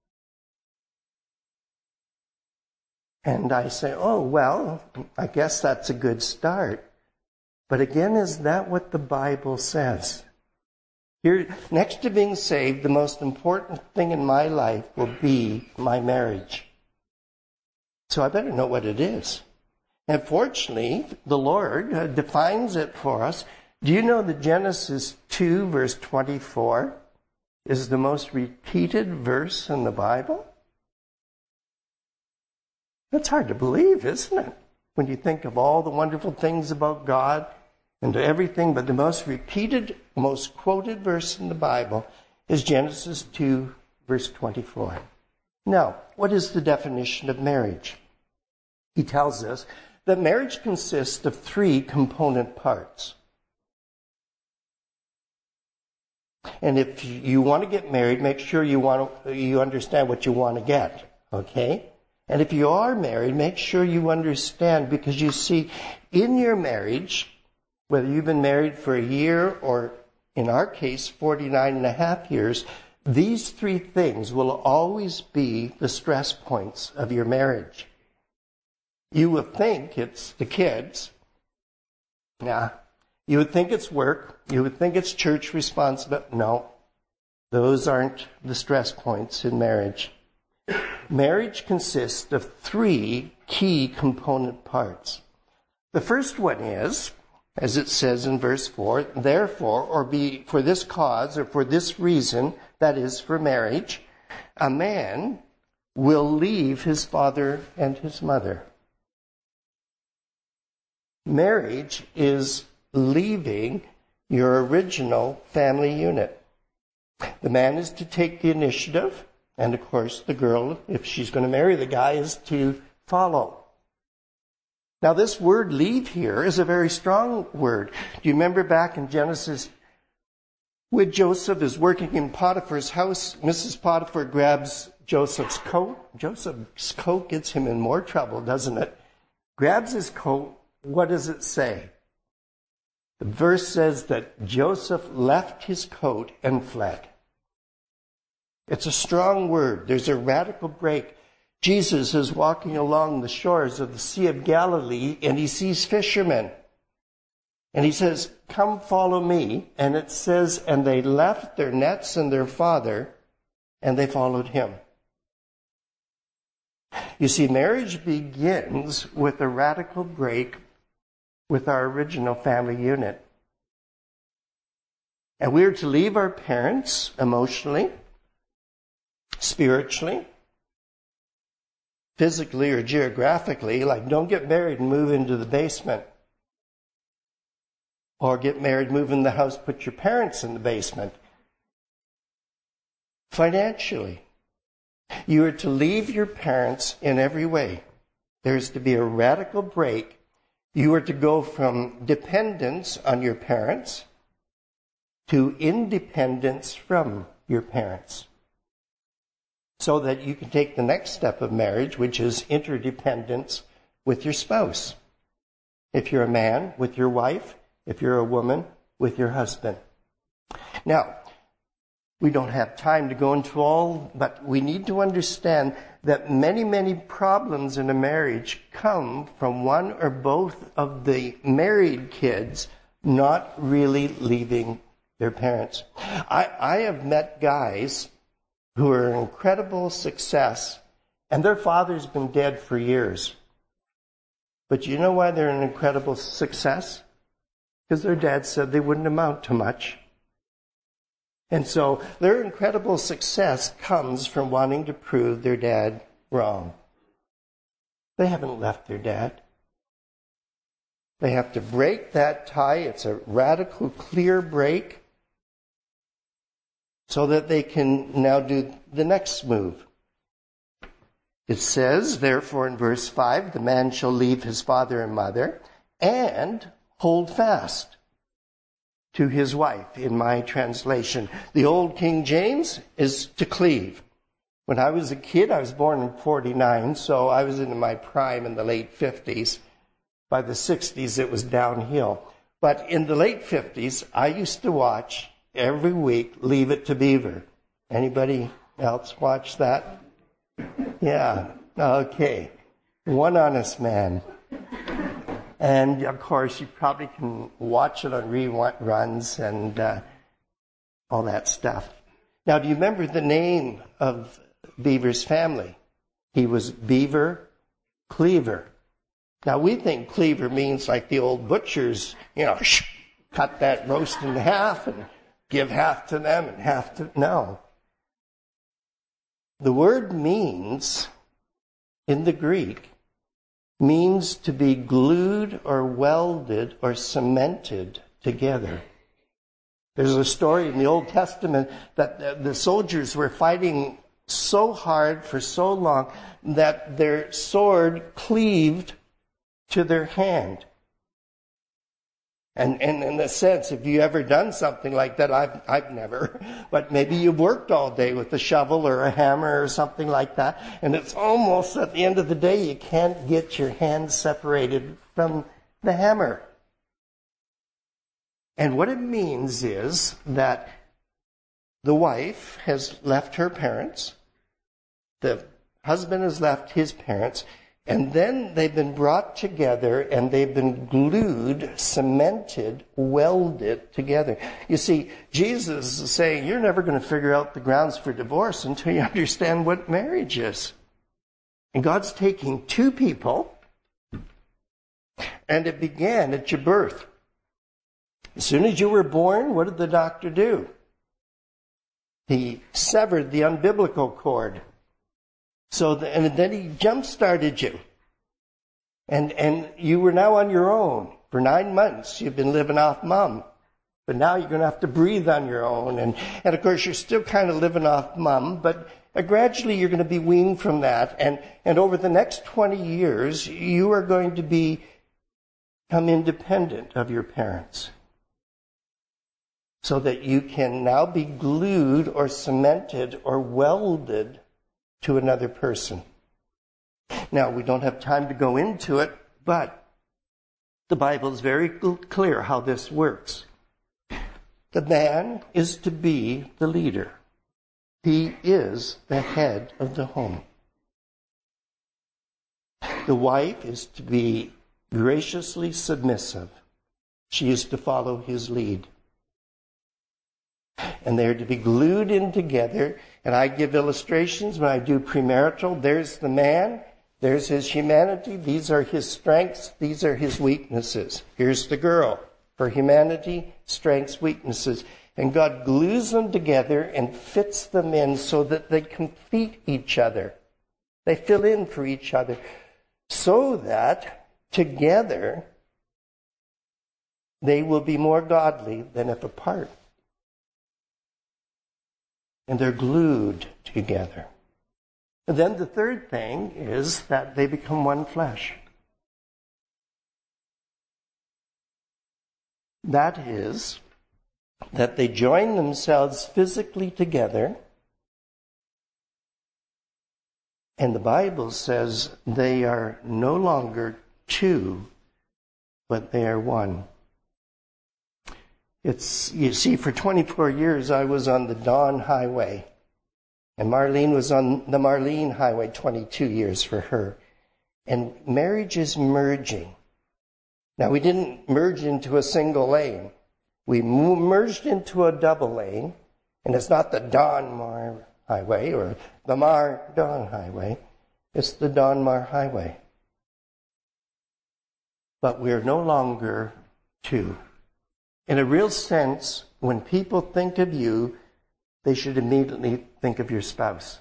And I say, oh, well, I guess that's a good start. But again, is that what the Bible says? Here, next to being saved, the most important thing in my life will be my marriage. So I better know what it is. And fortunately, the Lord uh, defines it for us. Do you know that Genesis two, verse twenty-four, is the most repeated verse in the Bible? That's hard to believe, isn't it? When you think of all the wonderful things about God and everything, but the most repeated, most quoted verse in the Bible is Genesis two, verse twenty-four. Now, what is the definition of marriage? He tells us that marriage consists of three component parts. And if you want to get married, make sure you want to, you understand what you want to get, okay? And if you are married, make sure you understand, because you see, in your marriage, whether you've been married for a year or, in our case, forty-nine and a half years, these three things will always be the stress points of your marriage. You would think it's the kids. Nah. You would think it's work. You would think it's church responsibility. No. Those aren't the stress points in marriage. Marriage consists of three key component parts. The first one is, as it says in verse four, therefore, or be for this cause, or for this reason, that is, for marriage, a man will leave his father and his mother. Marriage is leaving your original family unit. The man is to take the initiative, and of course the girl, if she's going to marry the guy, is to follow. Now, this word leave here is a very strong word. Do you remember back in Genesis, when Joseph is working in Potiphar's house, Missus Potiphar grabs Joseph's coat. Joseph's coat gets him in more trouble, doesn't it? Grabs his coat. What does it say? The verse says that Joseph left his coat and fled. It's a strong word. There's a radical break. Jesus is walking along the shores of the Sea of Galilee, and he sees fishermen. And he says, "Come follow me." And it says, and they left their nets and their father, and they followed him. You see, marriage begins with a radical break with our original family unit. And we are to leave our parents emotionally, spiritually, physically or geographically. Like, don't get married and move into the basement. Or get married, move in the house, put your parents in the basement. Financially, you are to leave your parents in every way. There is to be a radical break. You are to go from dependence on your parents to independence from your parents, so that you can take the next step of marriage, which is interdependence with your spouse. If you're a man, with your wife. If you're a woman, with your husband. Now, we don't have time to go into all, but we need to understand that many, many problems in a marriage come from one or both of the married kids not really leaving their parents. I, I have met guys who are an incredible success, and their father's been dead for years. But you know why they're an incredible success? Because their dad said they wouldn't amount to much. And so their incredible success comes from wanting to prove their dad wrong. They haven't left their dad. They have to break that tie. It's a radical, clear break, so that they can now do the next move. It says, therefore, in verse five, the man shall leave his father and mother and hold fast to his wife, in my translation. The old King James is to cleave. When I was a kid, I was born in forty-nine, so I was in my prime in the late fifties. By the sixties, it was downhill. But in the late fifties, I used to watch every week Leave It to Beaver. Anybody else watch that? Yeah, okay. One honest man. And, of course, you probably can watch it on reruns and uh, all that stuff. Now, do you remember the name of Beaver's family? He was Beaver Cleaver. Now, we think cleaver means like the old butchers, you know, cut that roast in half and give half to them and half to... No. The word means, in the Greek, means to be glued or welded or cemented together. There's a story in the Old Testament that the soldiers were fighting so hard for so long that their sword cleaved to their hand. And, and in a sense, if you ever done something like that, I've, I've never, but maybe you've worked all day with a shovel or a hammer or something like that, and it's almost at the end of the day, you can't get your hands separated from the hammer. And what it means is that the wife has left her parents, the husband has left his parents, and then they've been brought together and they've been glued, cemented, welded together. You see, Jesus is saying you're never going to figure out the grounds for divorce until you understand what marriage is. And God's taking two people, and it began at your birth. As soon as you were born, what did the doctor do? He severed the umbilical cord. So, the, and then he jump-started you. And, and you were now on your own. For nine months, you've been living off mom. But now you're going to have to breathe on your own. And, and of course, you're still kind of living off mom, but uh, gradually you're going to be weaned from that. And, and over the next twenty years, you are going to be, become independent of your parents, so that you can now be glued or cemented or welded to another person. Now, we don't have time to go into it, but the Bible is very clear how this works. The man is to be the leader. He is the head of the home. The wife is to be graciously submissive. She is to follow his lead. And they're to be glued in together. And I give illustrations when I do premarital. There's the man. There's his humanity. These are his strengths. These are his weaknesses. Here's the girl. Her humanity, strengths, weaknesses. And God glues them together and fits them in so that they complete each other. They fill in for each other. So that together they will be more godly than if apart. And they're glued together. And then the third thing is that they become one flesh. That is, that they join themselves physically together, and the Bible says they are no longer two, but they are one. It's, you see, for twenty-four years I was on the Dawn Highway, and Marlene was on the Marlene Highway, twenty-two years for her. And marriage is merging. Now, we didn't merge into a single lane. We merged into a double lane, and it's not the Dawn-Mar Highway or the Mar-Dawn Highway. It's the Dawn-Mar Highway. But we're no longer two. In a real sense, when people think of you, they should immediately think of your spouse,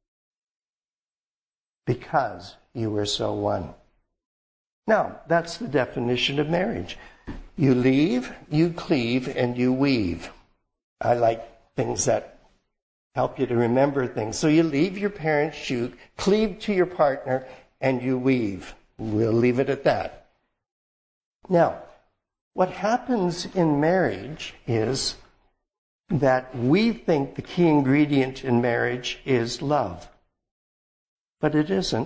because you are so one. Now, that's the definition of marriage. You leave, you cleave, and you weave. I like things that help you to remember things. So you leave your parents, you cleave to your partner, and you weave. We'll leave it at that. Now, what happens in marriage is that we think the key ingredient in marriage is love. But it isn't.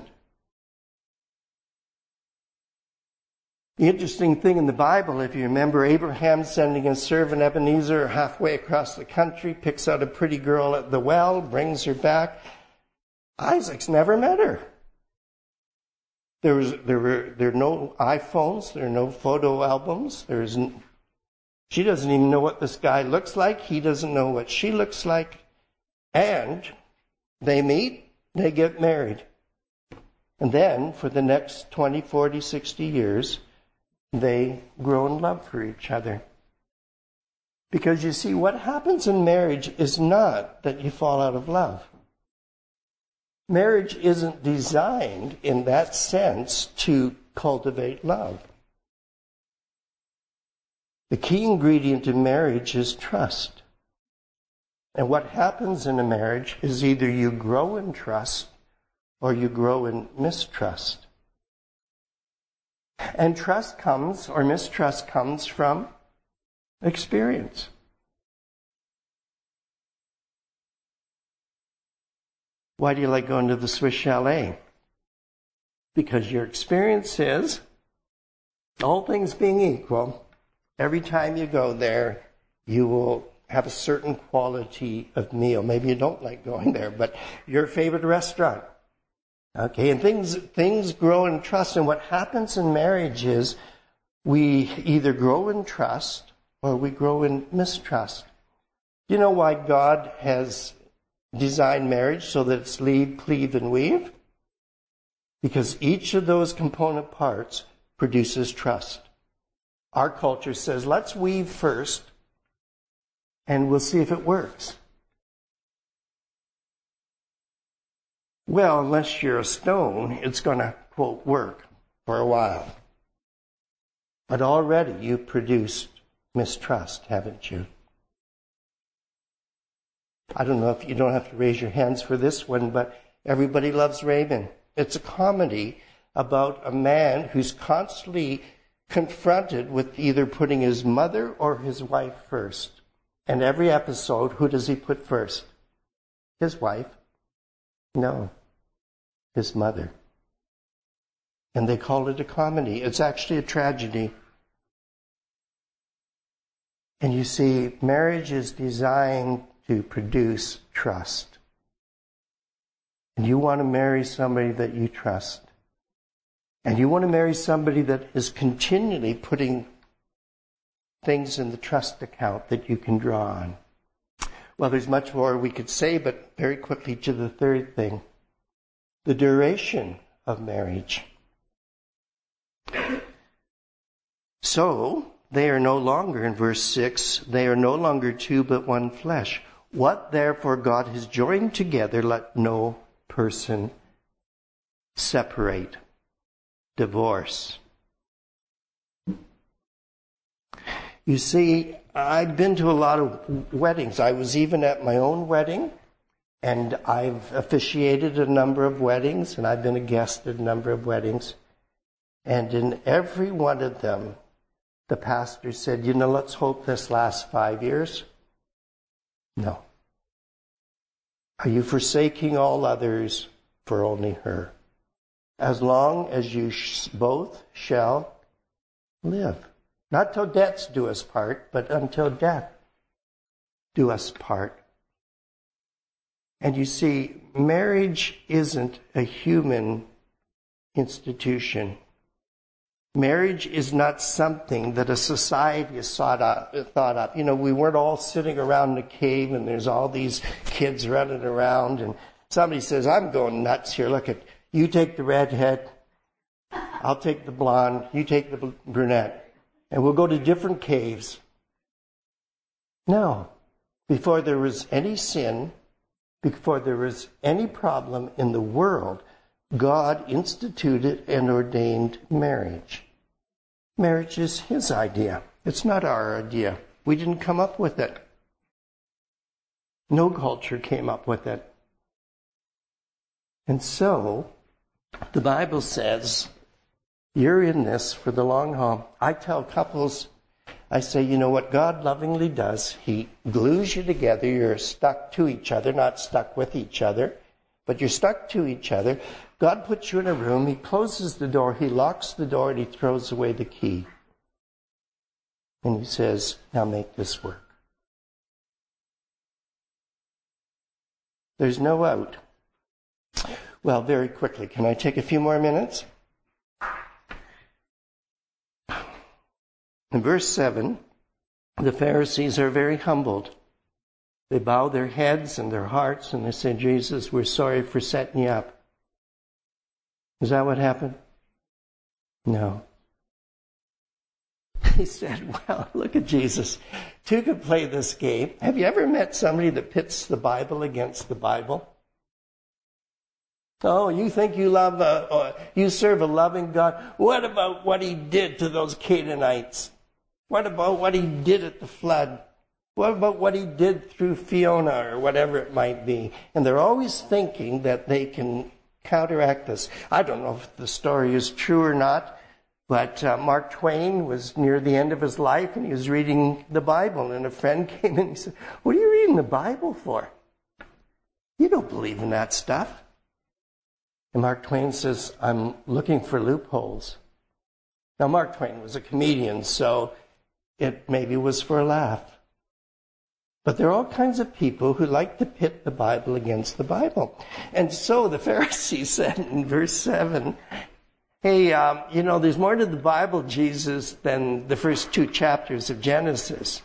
The interesting thing in the Bible, if you remember, Abraham sending his servant Ebenezer halfway across the country, picks out a pretty girl at the well, brings her back. Isaac's never met her. There was, there were, there are no iPhones, there are no photo albums. There isn't. She doesn't even know what this guy looks like. He doesn't know what she looks like. And they meet, they get married. And then, for the next twenty, forty, sixty years, they grow in love for each other. Because you see, what happens in marriage is not that you fall out of love. Marriage isn't designed in that sense to cultivate love. The key ingredient in marriage is trust. And what happens in a marriage is either you grow in trust or you grow in mistrust. And trust comes, or mistrust comes, from experience. Why do you like going to the Swiss Chalet? Because your experience is, all things being equal, every time you go there, you will have a certain quality of meal. Maybe you don't like going there, but your favorite restaurant. Okay, and things things grow in trust. And what happens in marriage is we either grow in trust or we grow in mistrust. Do you know why God has designed marriage so that it's lead, cleave, and weave? Because each of those component parts produces trust. Our culture says, let's weave first, and we'll see if it works. Well, unless you're a stone, it's going to, quote, work for a while. But already you've produced mistrust, haven't you? I don't know if you don't have to raise your hands for this one, but Everybody Loves Raymond. It's a comedy about a man who's constantly confronted with either putting his mother or his wife first. And every episode, who does he put first? His wife? No, his mother. And they call it a comedy. It's actually a tragedy. And you see, marriage is designed to produce trust. And you want to marry somebody that you trust. And you want to marry somebody that is continually putting things in the trust account that you can draw on. Well, there's much more we could say, but very quickly to the third thing. The duration of marriage. So, they are no longer, in verse six, they are no longer two but one flesh. What therefore God has joined together, let no person separate. Divorce. You see, I've been to a lot of weddings. I was even at my own wedding, and I've officiated a number of weddings, and I've been a guest at a number of weddings. And in every one of them, the pastor said, you know, let's hope this lasts five years. No. Are you forsaking all others for only her? As long as you sh- both shall live. Not till death do us part, but until death do us part. And you see, marriage isn't a human institution. Marriage is not something that a society has thought up, thought up. You know, we weren't all sitting around in a cave and there's all these kids running around and somebody says, I'm going nuts here. Look at, you take the redhead, I'll take the blonde, you take the brunette, and we'll go to different caves. No. Before there was any sin, before there was any problem in the world, God instituted and ordained marriage. Marriage is His idea. It's not our idea. We didn't come up with it. No culture came up with it. And so, the Bible says, you're in this for the long haul. I tell couples, I say, you know what God lovingly does? He glues you together. You're stuck to each other, not stuck with each other, but you're stuck to each other. God puts you in a room. He closes the door. He locks the door, and He throws away the key. And He says, now make this work. There's no out. Well, very quickly, can I take a few more minutes? In verse seven, the Pharisees are very humbled. They bow their heads and their hearts and they say, Jesus, we're sorry for setting you up. Is that what happened? No. He said, well, look at Jesus. Two could play this game. Have you ever met somebody that pits the Bible against the Bible? Oh, you think you love, a, uh, you serve a loving God. What about what He did to those Canaanites? What about what He did at the flood? What about what He did through Fiona or whatever it might be? And they're always thinking that they can counteract this. I don't know if the story is true or not, but uh, Mark Twain was near the end of his life and he was reading the Bible, and a friend came in and he said, what are you reading the Bible for? You don't believe in that stuff. And Mark Twain says, I'm looking for loopholes. Now, Mark Twain was a comedian, so it maybe was for a laugh. But there are all kinds of people who like to pit the Bible against the Bible. And so the Pharisees said in verse seven, hey, um, you know, there's more to the Bible, Jesus, than the first two chapters of Genesis.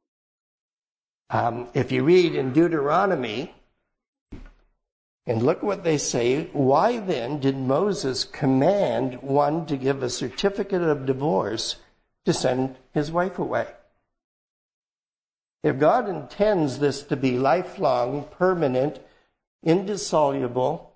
Um, if you read in Deuteronomy, and look what they say, why then did Moses command one to give a certificate of divorce to send his wife away? If God intends this to be lifelong, permanent, indissoluble,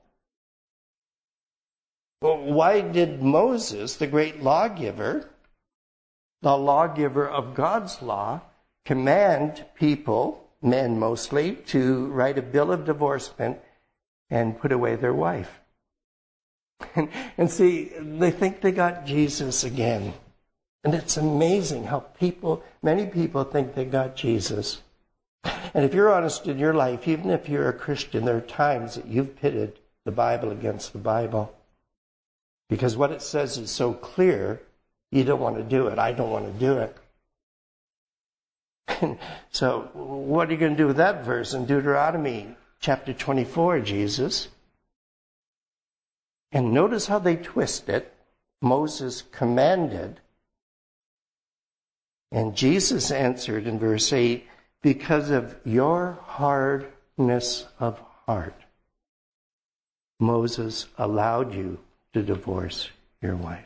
well, why did Moses, the great lawgiver, the lawgiver of God's law, command people, men mostly, to write a bill of divorcement and put away their wife. And, and see, they think they got Jesus again. And it's amazing how people, many people think they got Jesus. And if you're honest in your life, even if you're a Christian, there are times that you've pitted the Bible against the Bible. Because what it says is so clear, you don't want to do it. I don't want to do it. And so what are you going to do with that verse in Deuteronomy chapter twenty-four, Jesus? And notice how they twist it. Moses commanded. And Jesus answered in verse eight, because of your hardness of heart, Moses allowed you to divorce your wife.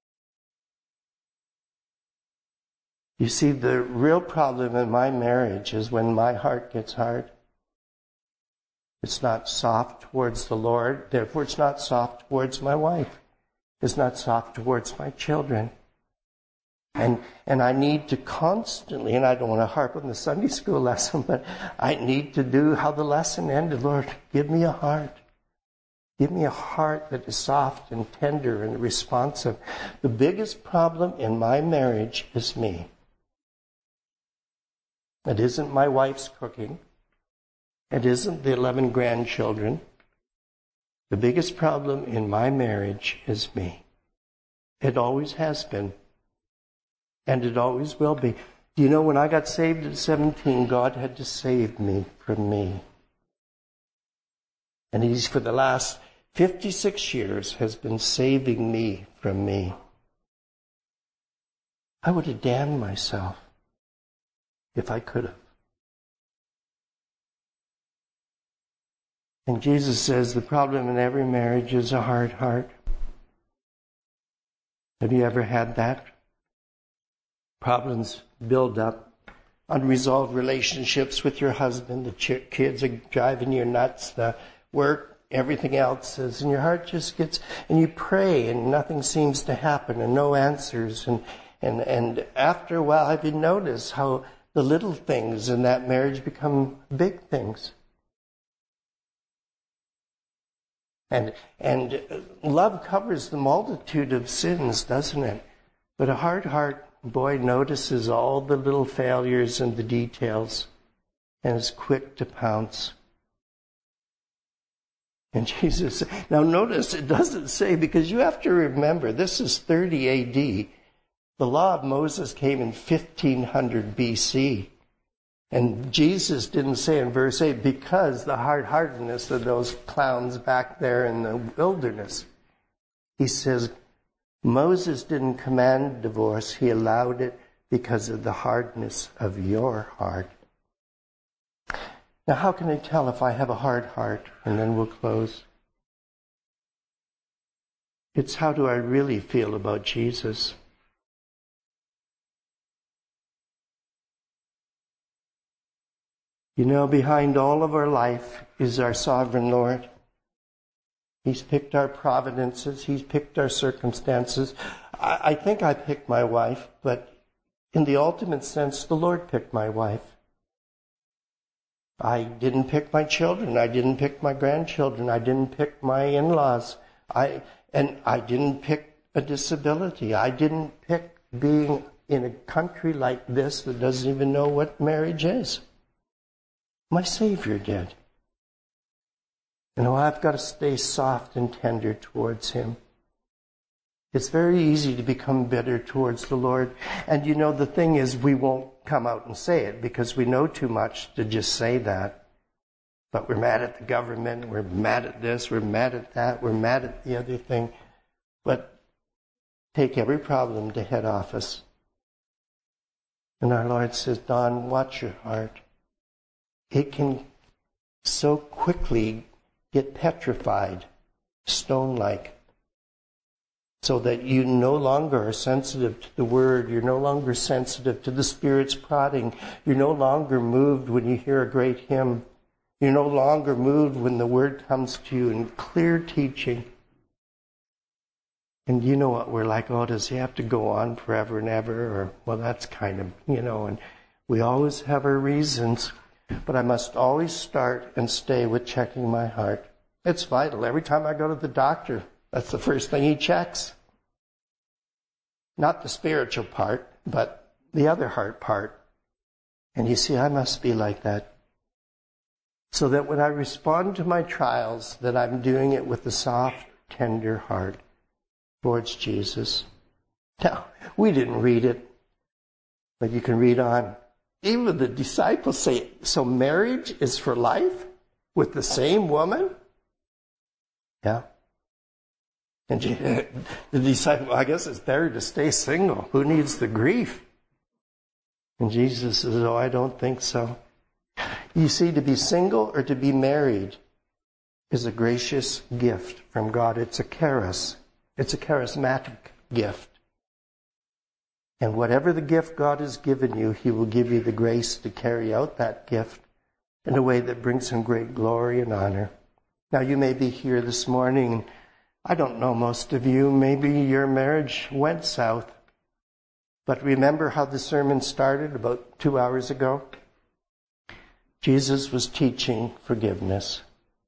You see, the real problem in my marriage is when my heart gets hard. It's not soft towards the Lord, therefore it's not soft towards my wife. It's not soft towards my children. And and I need to constantly, and I don't want to harp on the Sunday school lesson, but I need to do how the lesson ended. Lord, give me a heart. Give me a heart that is soft and tender and responsive. The biggest problem in my marriage is me. It isn't my wife's cooking. It isn't the eleven grandchildren. The biggest problem in my marriage is me. It always has been. And it always will be. Do you know, when I got saved at seventeen, God had to save me from me. And He's, for the last fifty-six years, has been saving me from me. I would have damned myself if I could have. And Jesus says the problem in every marriage is a hard heart. Have you ever had that? Problems build up. Unresolved relationships with your husband. The ch- kids are driving you nuts. The work, everything else is. And your heart just gets... And you pray and nothing seems to happen and no answers. And, and, and after a while, have you noticed how the little things in that marriage become big things? And and love covers the multitude of sins, doesn't it? But a hard heart, boy, notices all the little failures and the details and is quick to pounce. And Jesus, now notice it doesn't say, because you have to remember, this is thirty A D. The law of Moses came in fifteen hundred B C. And Jesus didn't say in verse eight, because the hard-heartedness of those clowns back there in the wilderness. He says, Moses didn't command divorce, he allowed it because of the hardness of your heart. Now, how can I tell if I have a hard heart? And then we'll close. It's how do I really feel about Jesus? You know, behind all of our life is our sovereign Lord. He's picked our providences. He's picked our circumstances. I, I think I picked my wife, but in the ultimate sense, the Lord picked my wife. I didn't pick my children. I didn't pick my grandchildren. I didn't pick my in-laws. I and I didn't pick a disability. I didn't pick being in a country like this that doesn't even know what marriage is. My Savior did. You know, I've got to stay soft and tender towards Him. It's very easy to become bitter towards the Lord. And you know, the thing is, we won't come out and say it because we know too much to just say that. But we're mad at the government, we're mad at this, we're mad at that, we're mad at the other thing. But take every problem to head office. And our Lord says, Don, watch your heart. It can so quickly get petrified, stone-like, so that you no longer are sensitive to the Word, you're no longer sensitive to the Spirit's prodding, you're no longer moved when you hear a great hymn, you're no longer moved when the Word comes to you in clear teaching. And you know what we're like, oh, does he have to go on forever and ever? Or, well, that's kind of, you know, and we always have our reasons. But I must always start and stay with checking my heart. It's vital. Every time I go to the doctor, that's the first thing he checks. Not the spiritual part, but the other heart part. And you see, I must be like that. So that when I respond to my trials, that I'm doing it with a soft, tender heart towards Jesus. Now, we didn't read it, but you can read on. Even the disciples say, so marriage is for life with the same woman? Yeah. And the disciple, I guess it's better to stay single. Who needs the grief? And Jesus says, oh, I don't think so. You see, to be single or to be married is a gracious gift from God. It's a charis. It's a charismatic gift. And whatever the gift God has given you, he will give you the grace to carry out that gift in a way that brings him great glory and honor. Now, you may be here this morning. I don't know most of you. Maybe your marriage went south. But remember how the sermon started about two hours ago? Jesus was teaching forgiveness.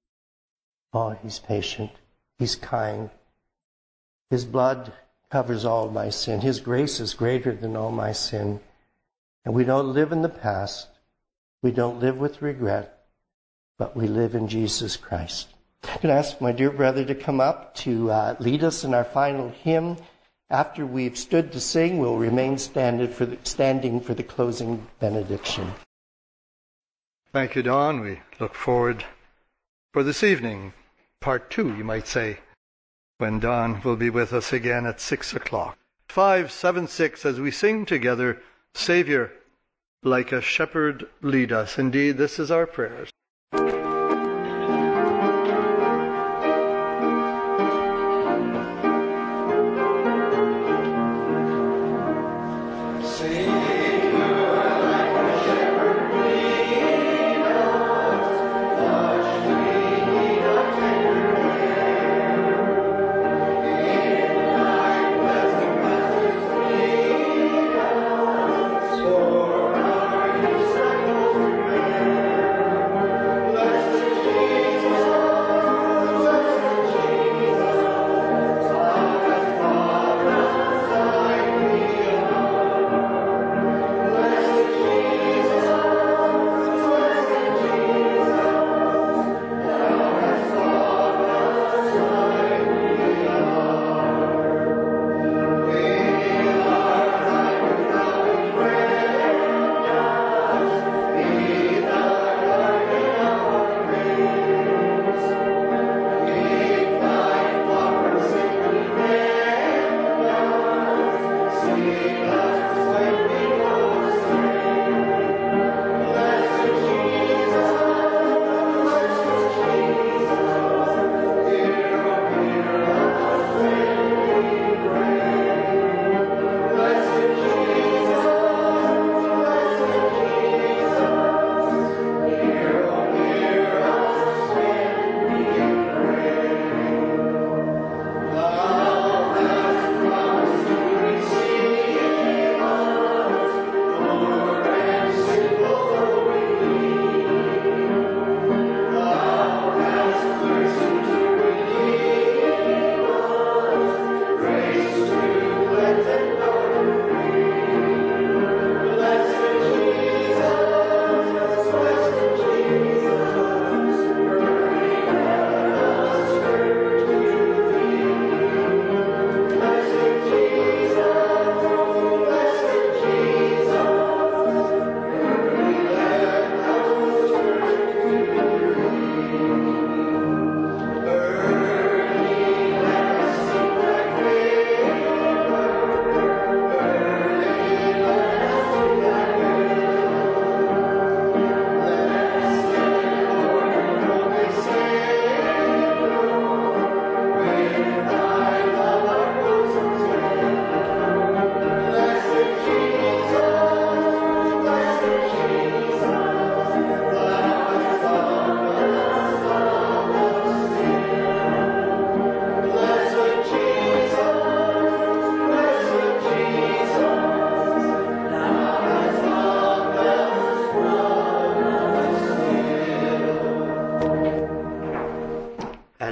Oh, he's patient. He's kind. His blood covers all my sin. His grace is greater than all my sin. And we don't live in the past. We don't live with regret, but we live in Jesus Christ. I'm going to ask my dear brother to come up to uh, lead us in our final hymn. After we've stood to sing, we'll remain standing for the, standing for the closing benediction. Thank you, Don. We look forward for this evening, part two, you might say, when Don will be with us again at six o'clock. Five, seven, six, as we sing together, Savior, like a shepherd, lead us. Indeed, this is our prayer.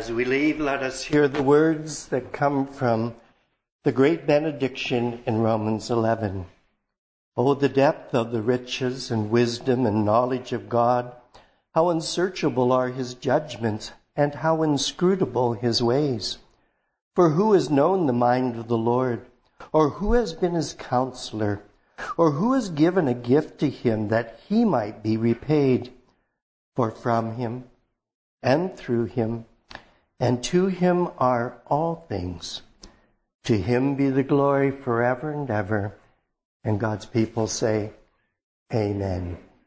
As we leave, let us hear the words that come from the great benediction in Romans eleven. Oh, the depth of the riches and wisdom and knowledge of God! How unsearchable are his judgments, and how inscrutable his ways! For who has known the mind of the Lord? Or who has been his counselor? Or who has given a gift to him that he might be repaid? For from him, and through him, and to him are all things. To him be the glory forever and ever. And God's people say, Amen.